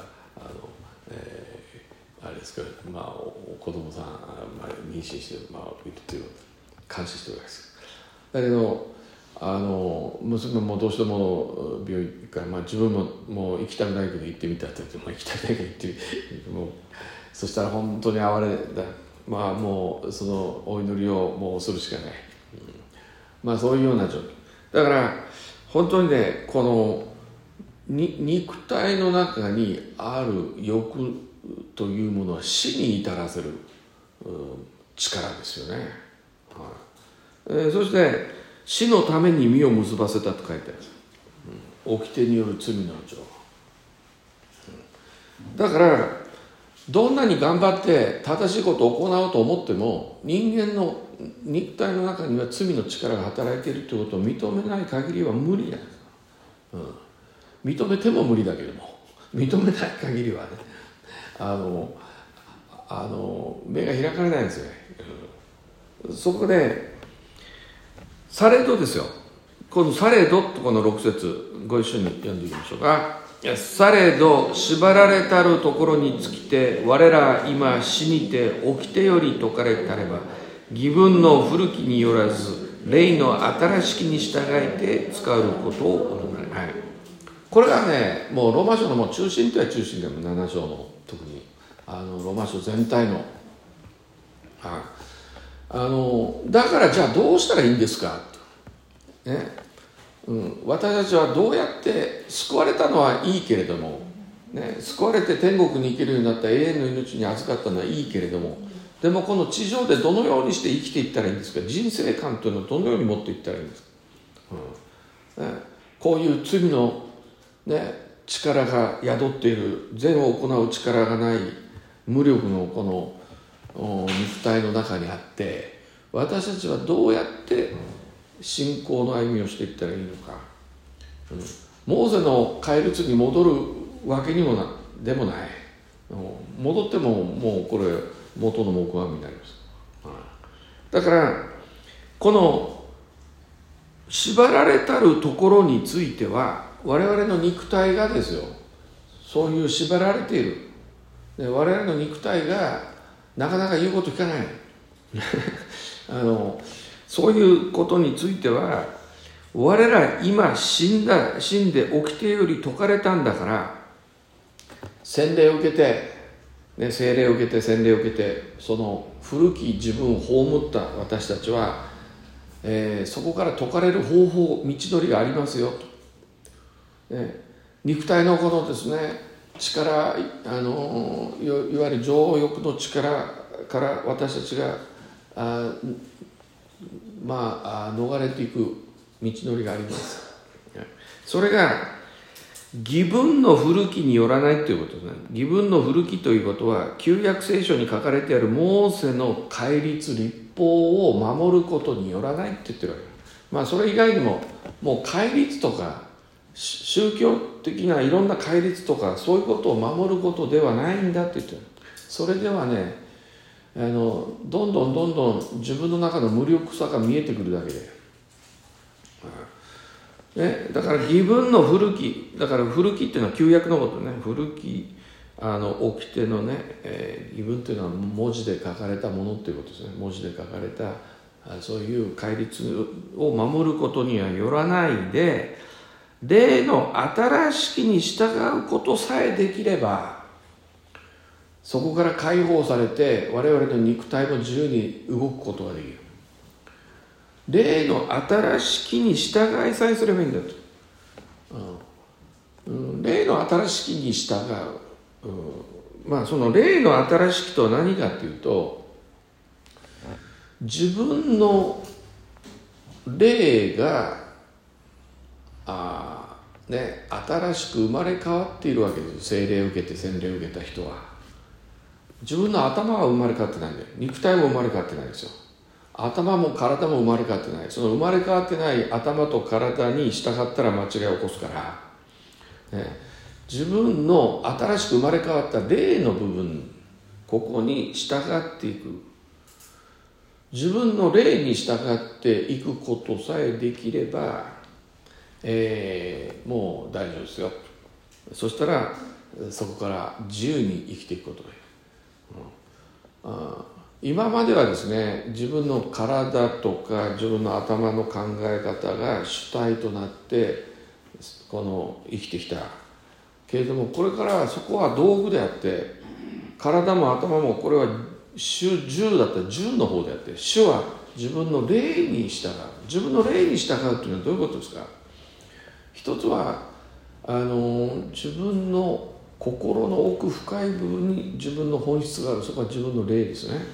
S1: あれですけど、子供さん妊娠しているという感謝してるわけです。だけど娘もどうしても病院から、自分ももう行きたくないけど行ってみたって言って、行きたくないけど行ってもう、そしたら本当に哀れだ、もうそのお祈りをもうするしかない、そういうような状況だから、本当にね、この肉体の中にある欲というものは死に至らせる力ですよね、そして死のために実を結ばせたと書いてある、掟による罪の情、だからどんなに頑張って正しいことを行おうと思っても、人間の肉体の中には罪の力が働いているということを認めない限りは無理なんです、認めても無理だけども、認めない限りはね、目が開かれないんですよね、そこでされどですよ、このされどとこの6節ご一緒に読んでいきましょうか。されど縛られたるところに尽きて、我ら今死にて起きてより説かれたれば、義分の古きによらず霊の新しきに従えて使うことを行う、これがね、もうローマ書のもう中心とは中心でも7章の特にローマ書全体の、だからじゃあどうしたらいいんですかと、私たちはどうやって救われたのはいいけれども、救われて天国に行けるようになった永遠の命に預かったのはいいけれども、でもこの地上でどのようにして生きていったらいいんですか、人生観というのをどのように持っていったらいいんですか、こういう罪の、力が宿っている、善を行う力がない無力のこの肉体の中にあって、私たちはどうやって信仰の歩みをしていったらいいのか、モーセの戒律に戻るわけにもでもない。戻ってももうこれ元の木阿弥になります。だからこの縛られたるところについては、我々の肉体がですよ、そういう縛られている。で、我々の肉体がなかなか言うこと聞かないそういうことについては、我ら今死んで起きてより説かれたんだから、洗礼を受けて、聖霊を受けて洗礼を受けて、その古き自分を葬った私たちは、そこから説かれる方法、道のりがありますよと、肉体のこのですね、力、いわゆる情欲の力から私たちが逃れていく道のりがあります。それが義分の古きによらないということですね。義分の古きということは、旧約聖書に書かれてあるモーセの戒律律法を守ることによらないって言ってるわけ。それ以外にももう戒律とか宗教的ないろんな戒律とかそういうことを守ることではないんだって言ってる。それではね、どんどん自分の中の無力さが見えてくるだけで、だから義分の古き、だから古きっていうのは旧約のことね。古き掟のね、義分っていうのは文字で書かれたものっていうことですね。文字で書かれたそういう戒律を守ることにはよらないで、霊の新しきに従うことさえできれば、そこから解放されて我々の肉体も自由に動くことができる。霊の新しきに従いさえすればいいんだと、霊の新しきに従う、その霊の新しきとは何かというと、自分の霊が新しく生まれ変わっているわけです。聖霊を受けて洗礼を受けた人は自分の頭は生まれ変わってないんだよ。肉体も生まれ変わってないんですよ。頭も体も生まれ変わってない。その生まれ変わってない頭と体に従ったら間違いを起こすから、自分の新しく生まれ変わった霊の部分、ここに従っていく、自分の霊に従っていくことさえできれば、もう大丈夫ですよ。そしたらそこから自由に生きていくことがいい。今まではですね、自分の体とか自分の頭の考え方が主体となって生きてきたけれども、これからそこは道具であって、体も頭もこれは従だったら従の方であって、主は自分の霊に従う。自分の霊に従うというのはどういうことですか。一つは自分の心の奥深い部分に自分の本質がある。そこは自分の霊ですね。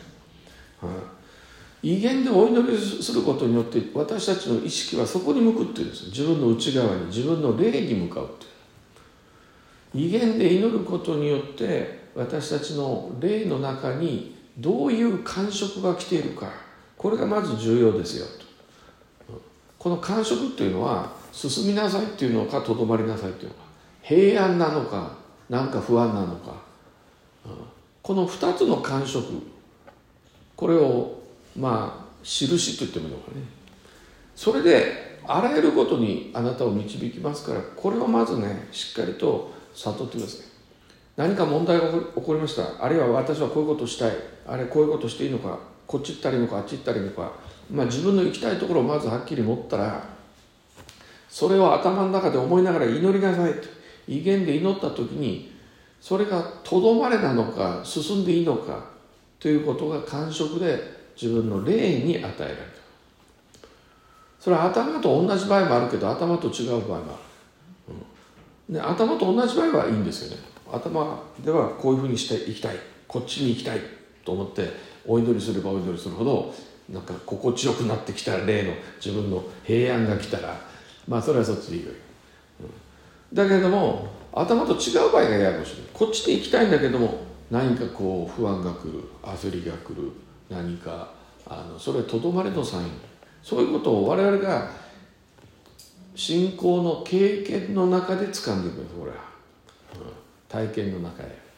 S1: 威厳でお祈りすることによって私たちの意識はそこに向くっていうんです。自分の内側に、自分の霊に向かうっていう。威厳で祈ることによって私たちの霊の中にどういう感触が来ているか、これがまず重要ですよと。この感触っていうのは、進みなさいっていうのか、とどまりなさいっていうのか、平安なのか、なんか不安なのか、この2つの感触、これを印と言ってもいいのかね。それであらゆることにあなたを導きますから、これをまずね、しっかりと悟ってください。何か問題が起こりました。あるいは私はこういうことをしたい、あれこういうことしていいのか、こっち行ったらいいのか、あっち行ったらいいのか、自分の行きたいところをまずはっきり持ったら、それを頭の中で思いながら祈りなさいと。威厳で祈った時に、それがとどまれなのか進んでいいのかということが感触で自分の霊に与えられる。それは頭と同じ場合もあるけど、頭と違う場合もある。で、頭と同じ場合はいいんですよね。頭ではこういうふうにしていきたい、こっちに行きたいと思ってお祈りすればお祈りするほど、なんか心地よくなってきた霊の自分の平安が来たら、それはそっちでいいよ。だけれども頭と違う場合がややこしい。こっちで行きたいんだけども、 何かこう不安が来る、焦りが来る、何かそれはとどまれのサイン、そういうことを我々が信仰の経験の中で掴んでいくんです。これは、体験の中へ。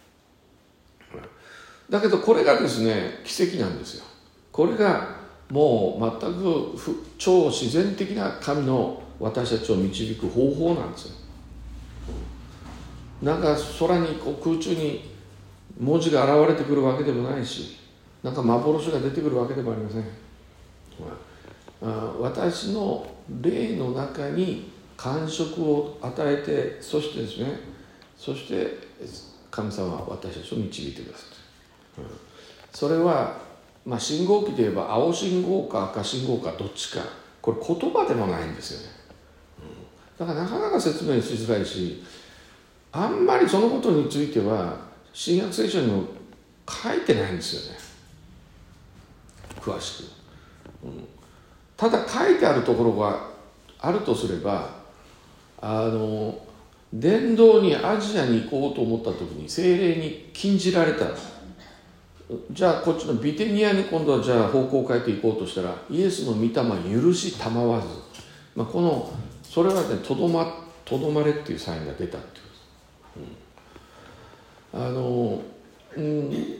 S1: だけどこれがですね、奇跡なんですよ。これがもう全く超自然的な神の私たちを導く方法なんですよ。なんか空に空中に文字が現れてくるわけでもないし、なんか幻が出てくるわけでもありません。私の霊の中に感触を与えて、そしてですね、そして神様は私たちを導いてください。それは、信号機で言えば青信号か赤信号かどっちか、これ言葉でもないんですよね。だからなかなか説明しづらいし、あんまりそのことについては新約聖書にも書いてないんですよね、詳しく。ただ書いてあるところがあるとすれば、伝道にアジアに行こうと思った時に聖霊に禁じられた。じゃあこっちのビテニアに今度はじゃあ方向を変えていこうとしたら、イエスの御霊許したまわず、それはね、とどまれっていうサインが出たっていう。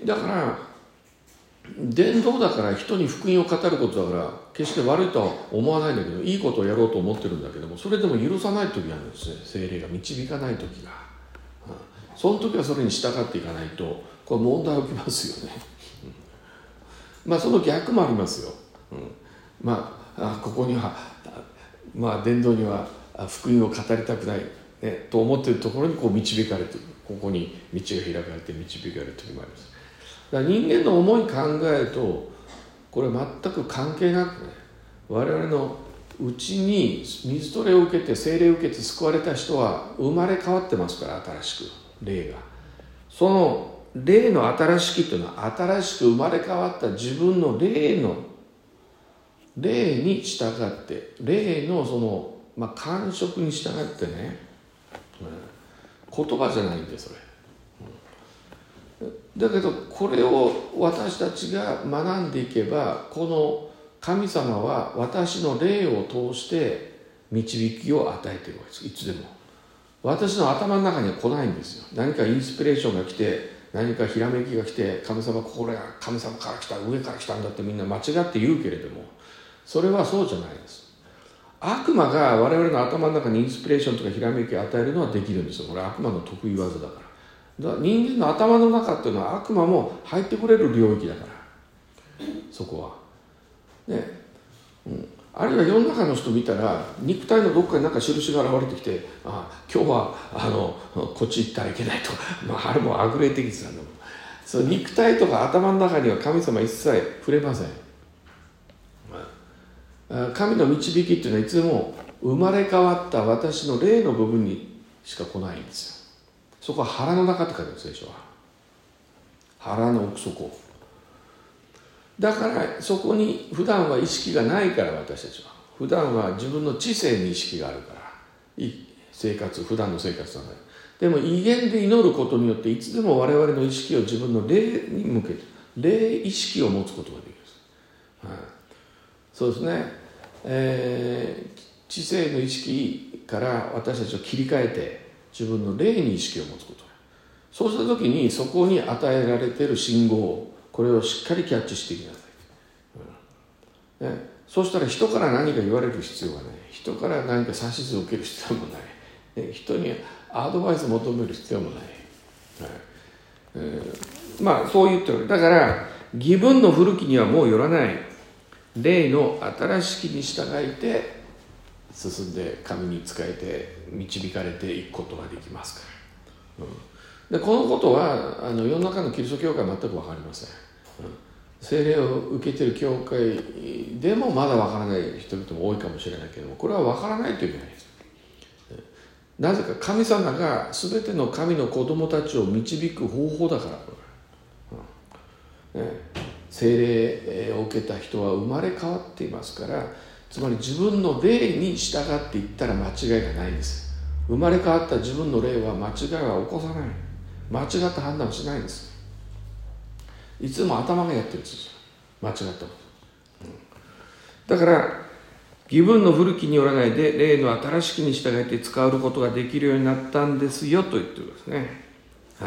S1: だから伝道だから人に福音を語ることだから決して悪いとは思わないんだけど、いいことをやろうと思ってるんだけども、それでも許さない時があるんですね。聖霊が導かない時が、その時はそれに従っていかないとこれ問題起きますよね。その逆もありますよ。ここには伝道には福音を語りたくない、と思っているところに導かれている、ここに道が開かれて導かれる時もあります。だから人間の思い考えるとこれ全く関係なくね、我々のうちに水トレを受けて聖霊を受けて救われた人は生まれ変わってますから、新しく霊が、その霊の新しきというのは新しく生まれ変わった自分の霊に従って、霊のその、感触に従ってね、言葉じゃないんですそれ。だけどこれを私たちが学んでいけば、この神様は私の霊を通して導きを与えているわけです。いつでも私の頭の中には来ないんですよ。何かインスピレーションが来て、何かひらめきが来て、これは神様から来た、上から来たんだってみんな間違って言うけれども、それはそうじゃないです。悪魔が我々の頭の中にインスピレーションとかひらめきを与えるのはできるんですよ。これは悪魔の得意技だから。人間の頭の中っていうのは悪魔も入ってくれる領域だから、そこはね、あるいは世の中の人見たら肉体のどっかになんか印が現れてきて、今日はこっち行ったらいけないとか、あれもアグレーティギスなんだもん。その肉体とか頭の中には神様一切触れません。神の導きっていうのはいつでも生まれ変わった私の霊の部分にしか来ないんですよ。そこは腹の中って書いてあるんです、聖書は。腹の奥底だから、そこに普段は意識がないから、私たちは普段は自分の知性に意識があるから、普段の生活なんだよ。でも威厳で祈ることによっていつでも我々の意識を自分の霊に向けて霊意識を持つことができるんです、そうですね、知性の意識から私たちを切り替えて自分の霊に意識を持つこと。そうした時にそこに与えられている信号、これをしっかりキャッチしていきなさい、そうしたら人から何か言われる必要がない、人から何か指図を受ける必要もない、人にアドバイスを求める必要もない、そう言ってる。だから義分の古きにはもうよらない、霊の新しきに従いて進んで神に仕えて導かれていくことができますから、でこのことは世の中のキリスト教会は全く分かりません、聖霊を受けている教会でもまだ分からない人々も多いかもしれないけども、これは分からないといけないです。なぜか神様が全ての神の子供たちを導く方法だから、聖霊を受けた人は生まれ変わっていますから、つまり自分の霊に従っていったら間違いがないんです。生まれ変わった自分の霊は間違いは起こさない、間違った判断をしないんです。 いつも頭がやってるんですよ、間違ったこと、だから義分の古きによらないで霊の新しきに従って使うことができるようになったんですよと言ってるんですね。はい。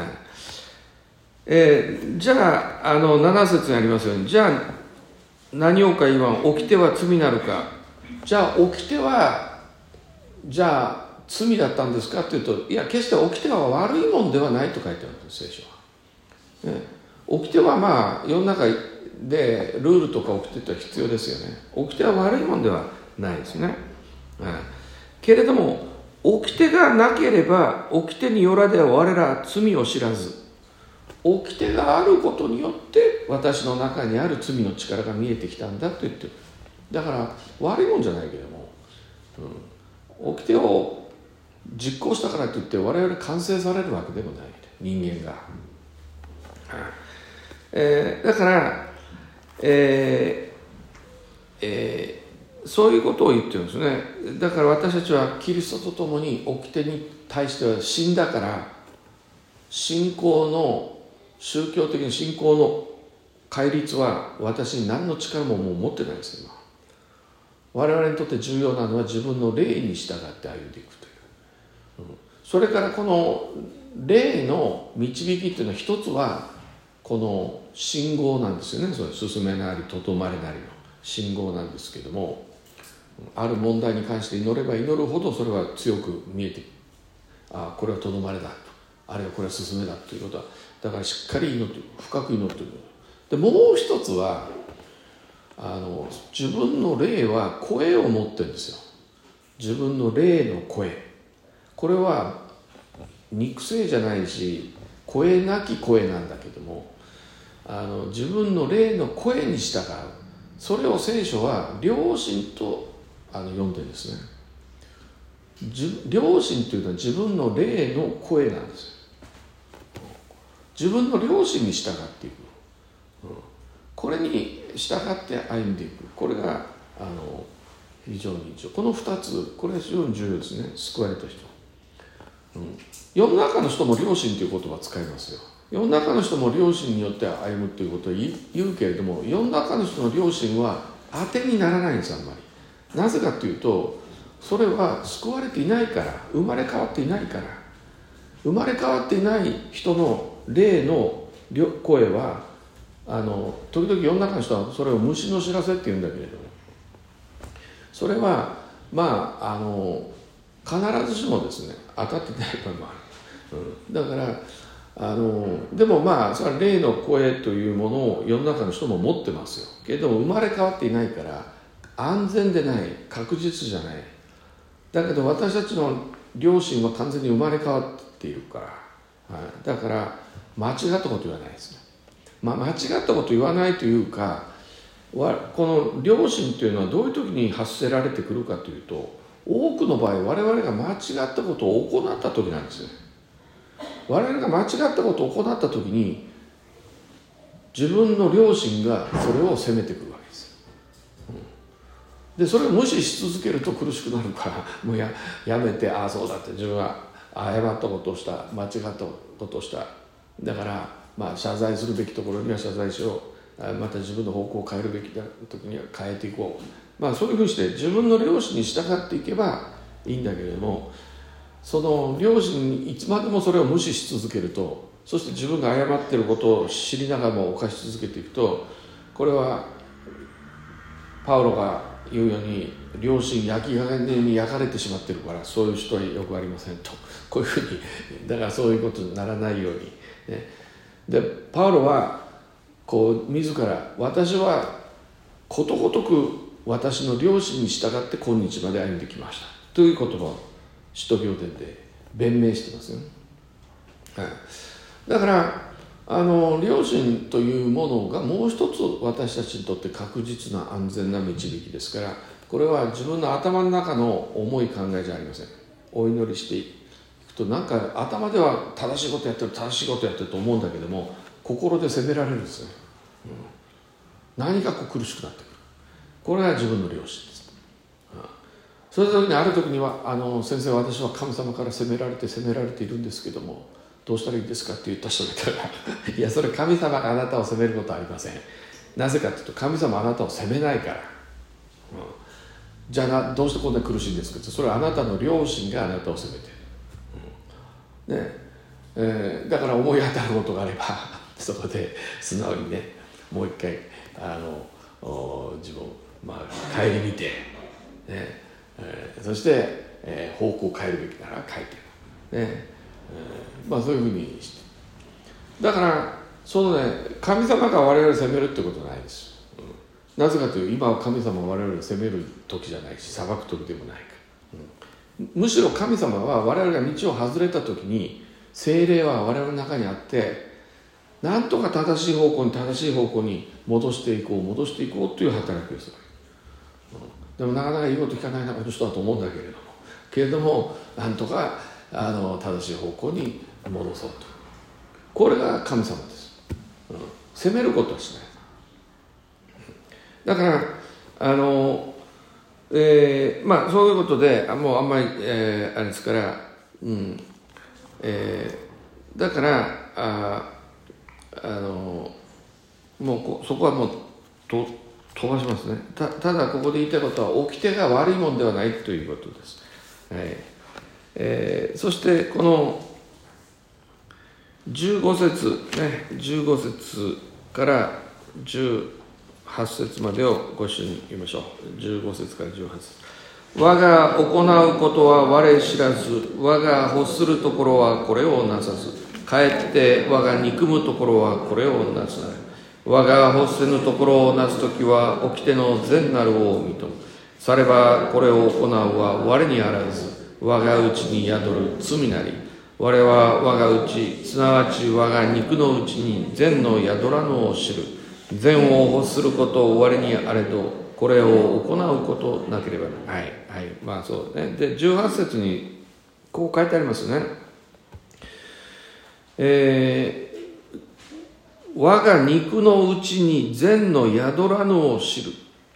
S1: じゃあ、7節にありますように、じゃあ何をか言わん、掟は罪なるか。じゃあ掟はじゃあ罪だったんですかっていうと、いや決して掟は悪いもんではないと書いてあるんです、聖書は。掟はまあ世の中でルールとか掟って必要ですよね。掟は悪いもんではないですね。けれども掟がなければ、掟によらでは我ら罪を知らず、掟があることによって私の中にある罪の力が見えてきたんだと言ってる。だから悪いもんじゃないけども、掟を実行したからといって我々完成されるわけでもない、人間が。だから、そういうことを言ってるんですね。だから私たちはキリストと共に掟に対しては死んだから、信仰の宗教的に信仰の戒律は私に何の力ももう持ってないですよ。我々にとって重要なのは自分の霊に従って歩んでいくという、それからこの霊の導きっていうのは、一つはこの信号なんですよね。それ進めなりとどまれなりの信号なんですけども、ある問題に関して祈れば祈るほどそれは強く見えて、これはとどまれだと、あるいはこれは進めだということは、だからしっかり祈っている、深く祈っている。でもう一つは自分の霊は声を持ってるんですよ。自分の霊の声、これは肉声じゃないし声なき声なんだけども、自分の霊の声に従う、それを聖書は良心と呼んでるんですね。良心というのは自分の霊の声なんですよ。自分の良心に従っていく、これに従って歩んでいく、これが非常に重要。この2つ、これは非常に重要ですね。救われた人、世の中の人も良心という言葉を使いますよ。世の中の人も良心によって歩むということを言うけれども、世の中の人の良心は当てにならないんです、あんまり。なぜかというと、それは救われていないから、生まれ変わっていないから。生まれ変わっていない人の霊の声は時々世の中の人はそれを虫の知らせって言うんだけれども、それは必ずしもですね当たってない場合もある、だからでもそれは霊の声というものを世の中の人も持ってますよ。けれども生まれ変わっていないから安全でない、確実じゃない。だけど私たちの良心は完全に生まれ変わっているから、だから間違ったこと言わないですね。間違ったこと言わないというか、この良心というのはどういう時に発せられてくるかというと、多くの場合我々が間違ったことを行った時なんですよ。我々が間違ったことを行った時に自分の良心がそれを責めてくるわけです。でそれを無視し続けると苦しくなるからもう やめて、そうだって自分は誤ったことをした、間違ったことをした、だから謝罪するべきところには謝罪しよう、また自分の方向を変えるべき時には変えていこう、そういうふうにして自分の良心に従っていけばいいんだけれども、その良心にいつまでもそれを無視し続けると、そして自分が誤っていることを知りながらも犯し続けていくと、これはパウロが言うように良心焼き金に焼かれてしまっているから、そういう人はよくありませんと、こういうふうに、だからそういうことにならないように、でパウロは自ら、私はことごとく私の良心に従って今日まで歩んできましたという言葉を使徒行伝で弁明してますよね。だから良心というものがもう一つ私たちにとって確実な安全な導きですから、これは自分の頭の中の重い考えじゃありません。お祈りしていくとなんか頭では正しいことやってると思うんだけども、心で責められるんですね、何か苦しくなってくる。これが自分の良心です。それである時には先生、私は神様から責められているんですけども、
S2: どうしたらいいですかって言った人がいたらいや、それ神様があなたを責めることはありません。なぜかというと、神様はあなたを責めないから。じゃあどうしてこんな苦しいんですかって、それはあなたの良心があなたを責めてる、だから思い当たることがあればそこで素直にね、もう一回自分を顧みて、そして、方向を変えるべきなら変えて、そういうふうにして、だから神様が我々を責めるってことはないです、なぜかというと、今は神様は我々を責める時じゃないし、裁く時でもないから、むしろ神様は我々が道を外れた時に、聖霊は我々の中にあって、なんとか正しい方向に戻していこうという働きをする、でもなかなか言うこと聞かない中の人だと思うんだけれども、なんとか正しい方向に戻そうと、これが神様です、責めることはしない。だからそういうことでもうあんまり、あれですから、だからもうそこはもう飛ばしますね。ただここで言いたいことは、掟が悪いものではないということです。そしてこの15節から18節までをご一緒に読みましょう。15節から18節。我が行うことは我知らず、我が欲するところはこれをなさず、かえって我が憎むところはこれをなすなり。我が欲せぬところをなすときは、掟の善なるを認む。さればこれを行うは我にあらず、我が内に宿る罪なり。我は我が内、すなわち我が肉のうちに善の宿らぬを知る。善を欲することを我にあれど、これを行うことなければならない。そうね。で、18節にこう書いてありますね。我が肉のうちに善の宿らぬを知る。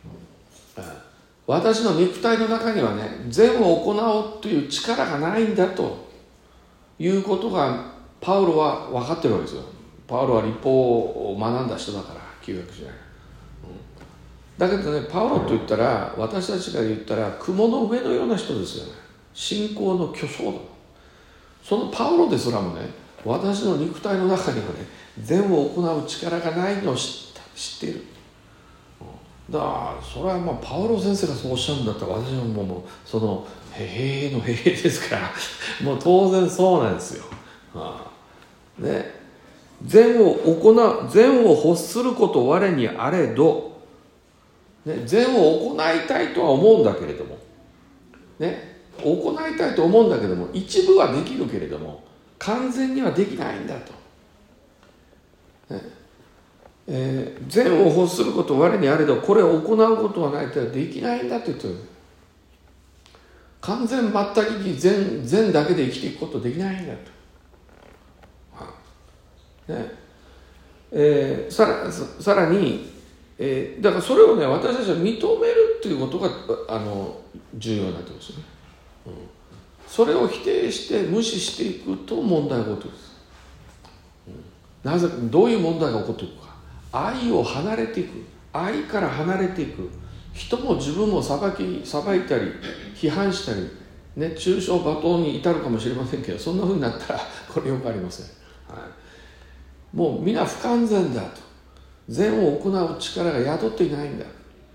S2: 私の肉体の中にはね、善を行おうという力がないんだということがパウロは分かってるわけですよ。パウロは律法を学んだ人だから、旧約時代。だけどね、パウロと言ったら、私たちが言ったら雲の上のような人ですよね。信仰の巨匠だ。そのパウロですらもね、私の肉体の中にはね、善を行う力がないのを知っている。だからそれはパウロ先生がそうおっしゃるんだったら、私はもうそのへのへですからもう当然そうなんですよ。ね、善を欲すること我にあれど、ね、善を行いたいとは思うんだけれども、ね、行いたいと思うんだけども、一部はできるけれども完全にはできないんだと、ね、善を欲すること我にあれど、これを行うことはないとできないんだと言ってる。完全全く善だけで生きていくことできないんだと、ね、さらに、だからそれをね、私たちは認めるということが重要になってますよね、それを否定して無視していくと問題が起こるんです、なぜどういう問題が起こっていくか。愛を離れていく、愛から離れていく、人も自分も裁いたり批判したり、ね、中傷罵倒に至るかもしれませんけど、そんな風になったらこれよくありません、もう皆不完全だと、善を行う力が宿っていないんだ、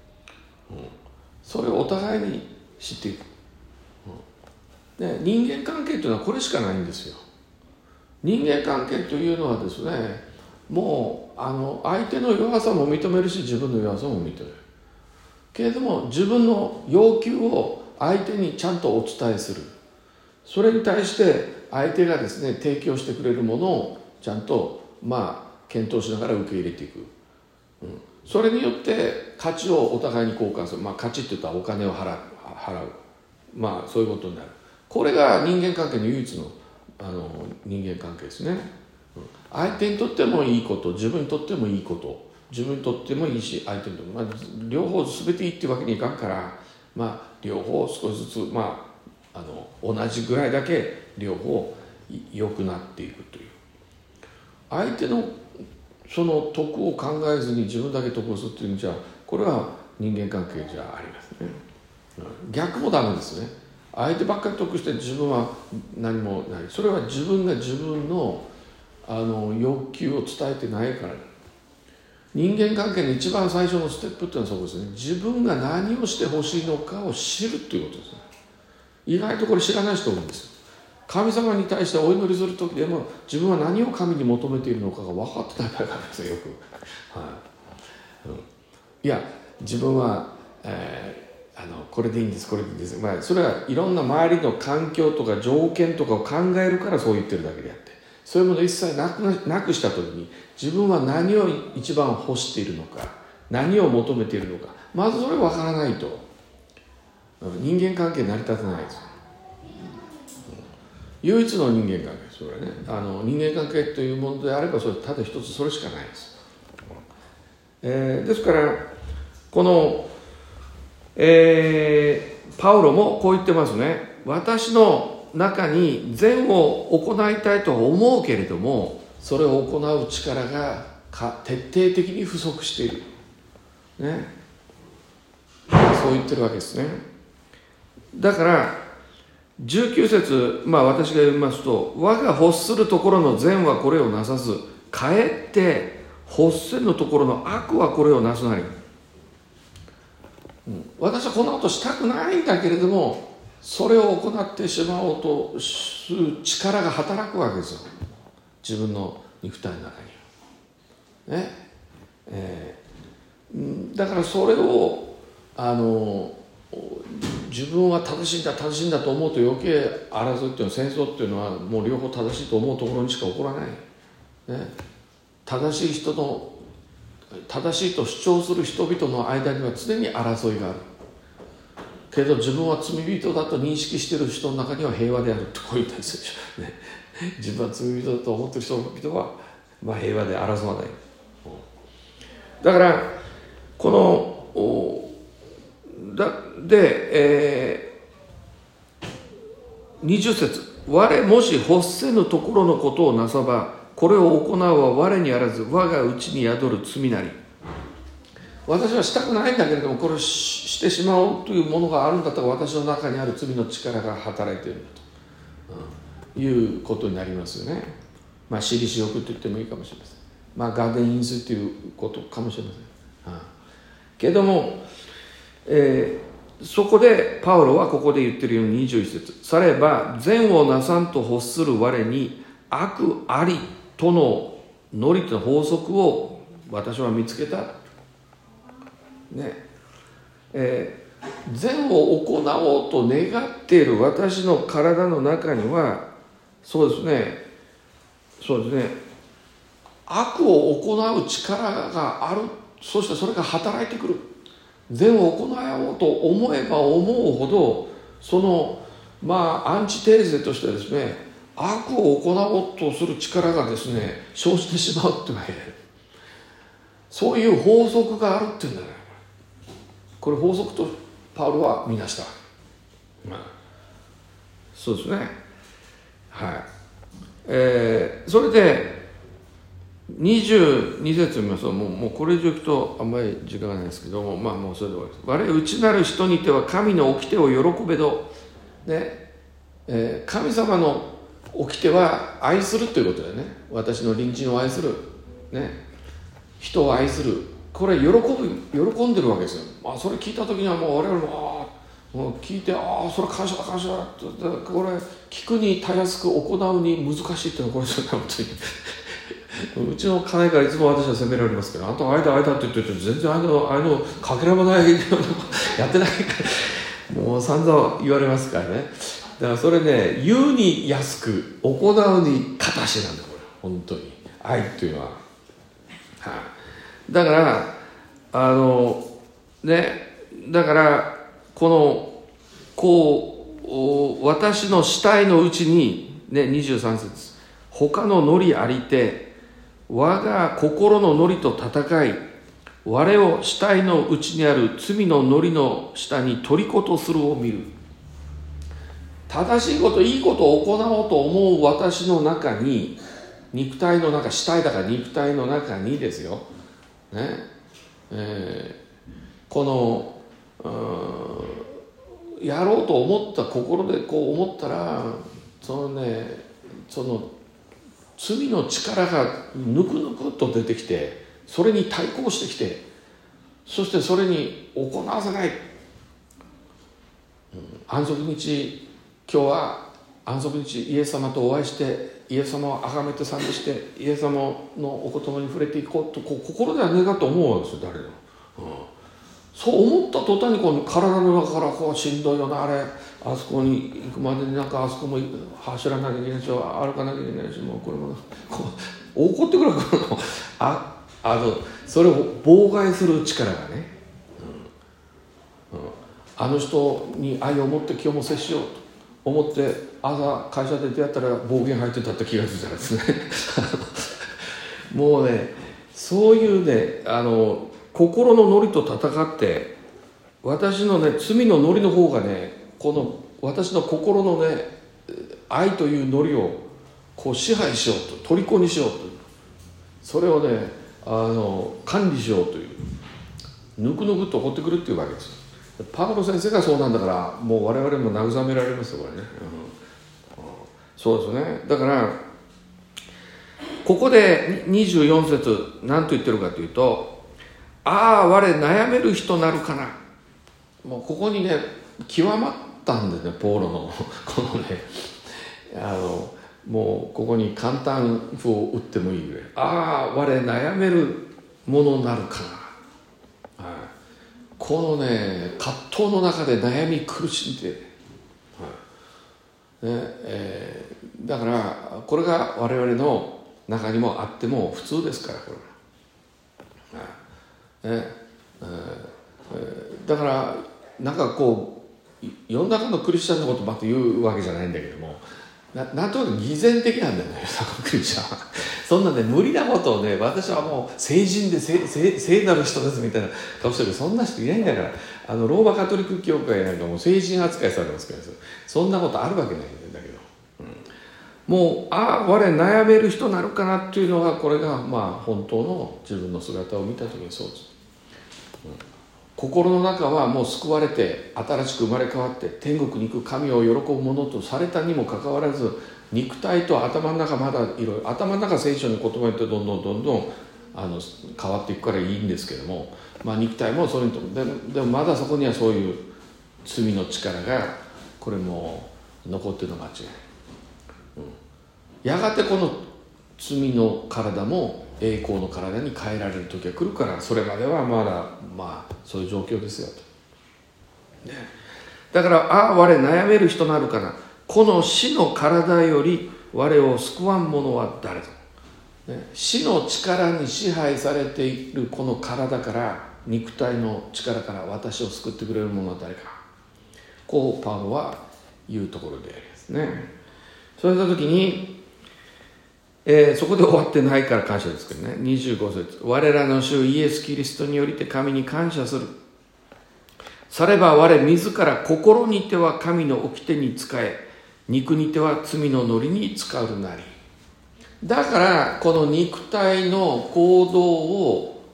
S2: それをお互いに知っていく、で人間関係というのはこれしかないんですよ。人間関係というのはですね、もう相手の弱さも認めるし、自分の弱さも認めるけれども、自分の要求を相手にちゃんとお伝えする。それに対して相手がですね、提供してくれるものをちゃんと検討しながら受け入れていく、それによって価値をお互いに交換する、価値って言ったらお金を払う、そういうことになる。これが人間関係の唯一の人間関係ですね。相手にとってもいいこと、自分にとってもいいこと、自分にとってもいいし、相手にとっても、両方全ていいっていうわけにいかんから、両方少しずつ、同じぐらいだけ両方、 良くなっていくという、相手のその得を考えずに自分だけ得をするっていうんじゃ、これは人間関係じゃありますね。逆もダメですね。相手ばっかり得して自分は何もない、それは自分が自分の欲求を伝えてないから。人間関係の一番最初のステップっていうのはそうですね。自分が何をしてほしいのかを知るということですね。意外とこれ知らない人多いんですよ。神様に対してお祈りする時でも自分は何を神に求めているのかが分かってない場合があるんですよ、よく。いや自分は、これでいいんです、これでいいんです、それはいろんな周りの環境とか条件とかを考えるからそう言ってるだけであって、そういうものを一切なくした時に自分は何を一番欲しているのか、何を求めているのか、まずそれ分からないと人間関係成り立てないです。唯一の人間関係、それはね、人間関係というものであればそれただ一つそれしかないです。ですからこの、パウロもこう言ってますね。私の中に善を行いたいとは思うけれども、それを行う力が徹底的に不足している、ね、そう言ってるわけですね。だから19節、私が読みますと、我が欲するところの善はこれをなさず、かえって欲せぬところの悪はこれをなすなり。私はこんなことしたくないんだけれども、それを行ってしまおうとする力が働くわけですよ、自分の肉体の中には、だからそれを自分は正しいんだと思うと余計争いっていうのは、戦争っていうのはもう両方正しいと思うところにしか起こらない、正しいと主張する人々の間には常に争いがあるけど、自分は罪人だと認識している人の中には平和であると、こう言ったんですよ、自分は罪人だと思っている人々は、平和で争わない。だからこの20節、我もし欲せぬところのことをなさば、これを行うは我にあらず、我が内に宿る罪なり。私はしたくないんだけれども、これをしてしまおうというものがあるんだったら、私の中にある罪の力が働いているんだと、いうことになりますよね。私利私欲と言ってもいいかもしれません。ガーデンインスということかもしれません。けども、そこでパウロはここで言ってるように21節、されば善をなさんと欲する我に悪ありとのノリとの法則を私は見つけた、善を行おうと願っている私の体の中にはそうですね悪を行う力がある。そしてそれが働いてくる。善を行おうと思えば思うほど、そのアンチテーゼとしてですね、悪を行おうとする力がですね生じてしまうっていうわけで、そういう法則があるっていうんだね。これ法則とパウロは見なした。そうですね。それで22節を見ますと、もうこれ以上いくとあんまり時間がないですけども、もうそれで終わりです。我内なる人にては神の掟を喜べど、神様の掟は愛するということだよね。私の隣人を愛する、人を愛する、これ喜んでるわけですよ。それ聞いた時にはもう我々も聞いて、それ感謝だ感謝だって、これ聞くにたやすく行うに難しいっていうのはこれですよね、本当に。うちの家内からいつも私は責められますけど、あんた間って言って全然あのかけらもないやってないからもう散々言われますからね。だからそれね、言うに安く行うに形なんだ、これ本当に愛っていうのは。だからだから私の死体のうちに23節、他のノリありて我が心のノリと戦い、我を死体のうちにある罪のノリの下に虜とするを見る。 正しいこと、いいことを行おうと思う私の中に、肉体の中、死体だから肉体の中にですよ、このやろうと思った心でこう思ったら、その罪の力がぬくぬくっと出てきて、それに対抗してきて、そしてそれに行わせない。安息日、今日は安息日イエス様とお会いして、イエス様を崇めて賛美して、イエス様のお言葉に触れていこうと心では願うと思うわけですよ、誰でも。そう思った途端にこの体の中からこうしんどいよな、あそこに行くまでになんかあそこも走らなきゃいけないし、歩かなきゃいけないし、もうこれもこう怒ってくるのそれを妨害する力がね、あの人に愛を持って今日も接しようと思って朝会社で出会ったら暴言吐いてたって気がついたらですねもうね、そういうね、心のノリと戦って、私のね罪のノリの方がね、この私の心のね愛というノリをこう支配しようと、虜にしようと、それをね管理しようという、ぬくぬくと怒ってくるっていうわけです。パウロ先生がそうなんだから、もう我々も慰められますよこれね、そうですね。だからここで24節何と言ってるかというと、ああ我悩める人なるかな。もうここにね極まったんでね、ポーロのこのねもうここに簡単符を打ってもいいぐらい、ああ我悩めるものなるかな、このね葛藤の中で悩み苦しんで、だからこれが我々の中にもあっても普通ですから、これ、だからなんかこう世の中のクリスチャンのことばっと言うわけじゃないんだけども、なんとなく偽善的なんだよね、クリスチャンは。そんなね無理なことをね、私はもう聖人で聖なる人ですみたいな顔してる、そんな人いないんだから。ローマカトリック教会なんかもう聖人扱いされますから、そんなことあるわけないんだけど、もう我悩める人なるかなっていうのが、これが本当の自分の姿を見た時にそうです。心の中はもう救われて新しく生まれ変わって天国に行く神を喜ぶものとされたにもかかわらず、肉体と頭の中まだいろいろ、頭の中聖書の言葉によってどんどん変わっていくからいいんですけども、肉体もそれにとでもまだそこにはそういう罪の力がこれも残っているのが間違いない、やがてこの罪の体も栄光の体に変えられる時が来るから、それまではまだそういう状況ですよと、だから我悩める人なるかな、この死の体より我を救わん者は誰ぞ、死の力に支配されているこの体から、肉体の力から私を救ってくれる者は誰か、こうパウロは言うところでありますね。そういった時にそこで終わってないから感謝ですけどね、25節、我らの主イエス・キリストによりて神に感謝する。されば我自ら心にては神の掟に仕え、肉にては罪のノリに使うなり。だからこの肉体の行動を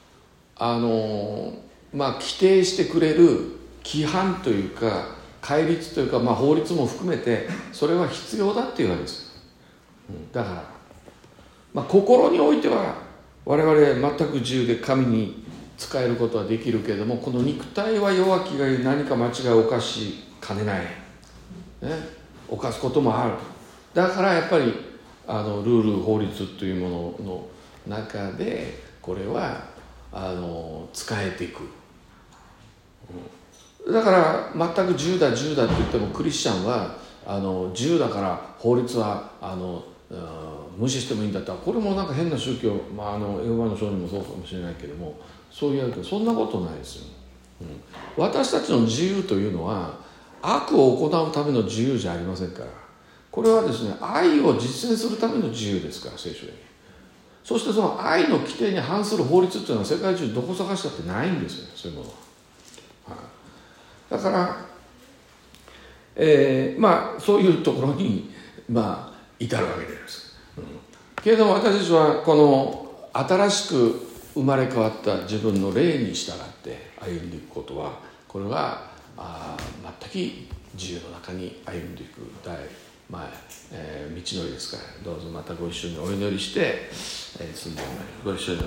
S2: 規定してくれる規範というか戒律というか、法律も含めてそれは必要だっていうわけです。だから心においては我々全く自由で神に仕えることはできるけれども、この肉体は弱気が言う何か間違いを犯しかねない、犯すこともある。だからやっぱりルール法律というものの中でこれは使えていく、だから全く自由だって言っても、クリスチャンは自由だから法律は無視してもいいんだったら、これもなんか変な宗教、エホバの証人もそうかもしれないけども、そういうわけでそんなことないですよ、私たちの自由というのは悪を行うための自由じゃありませんから、これはですね愛を実践するための自由ですから、聖書に。そしてその愛の規定に反する法律っていうのは世界中どこ探したってないんですよね、そういうものは。だからそういうところに至るわけです、けれども私たちはこの新しく生まれ変わった自分の霊に従って歩んでいくことは、これは全く自由の中に歩んでいく道のりですから、どうぞまたご一緒にお祈りして進んでまいります。ご一緒に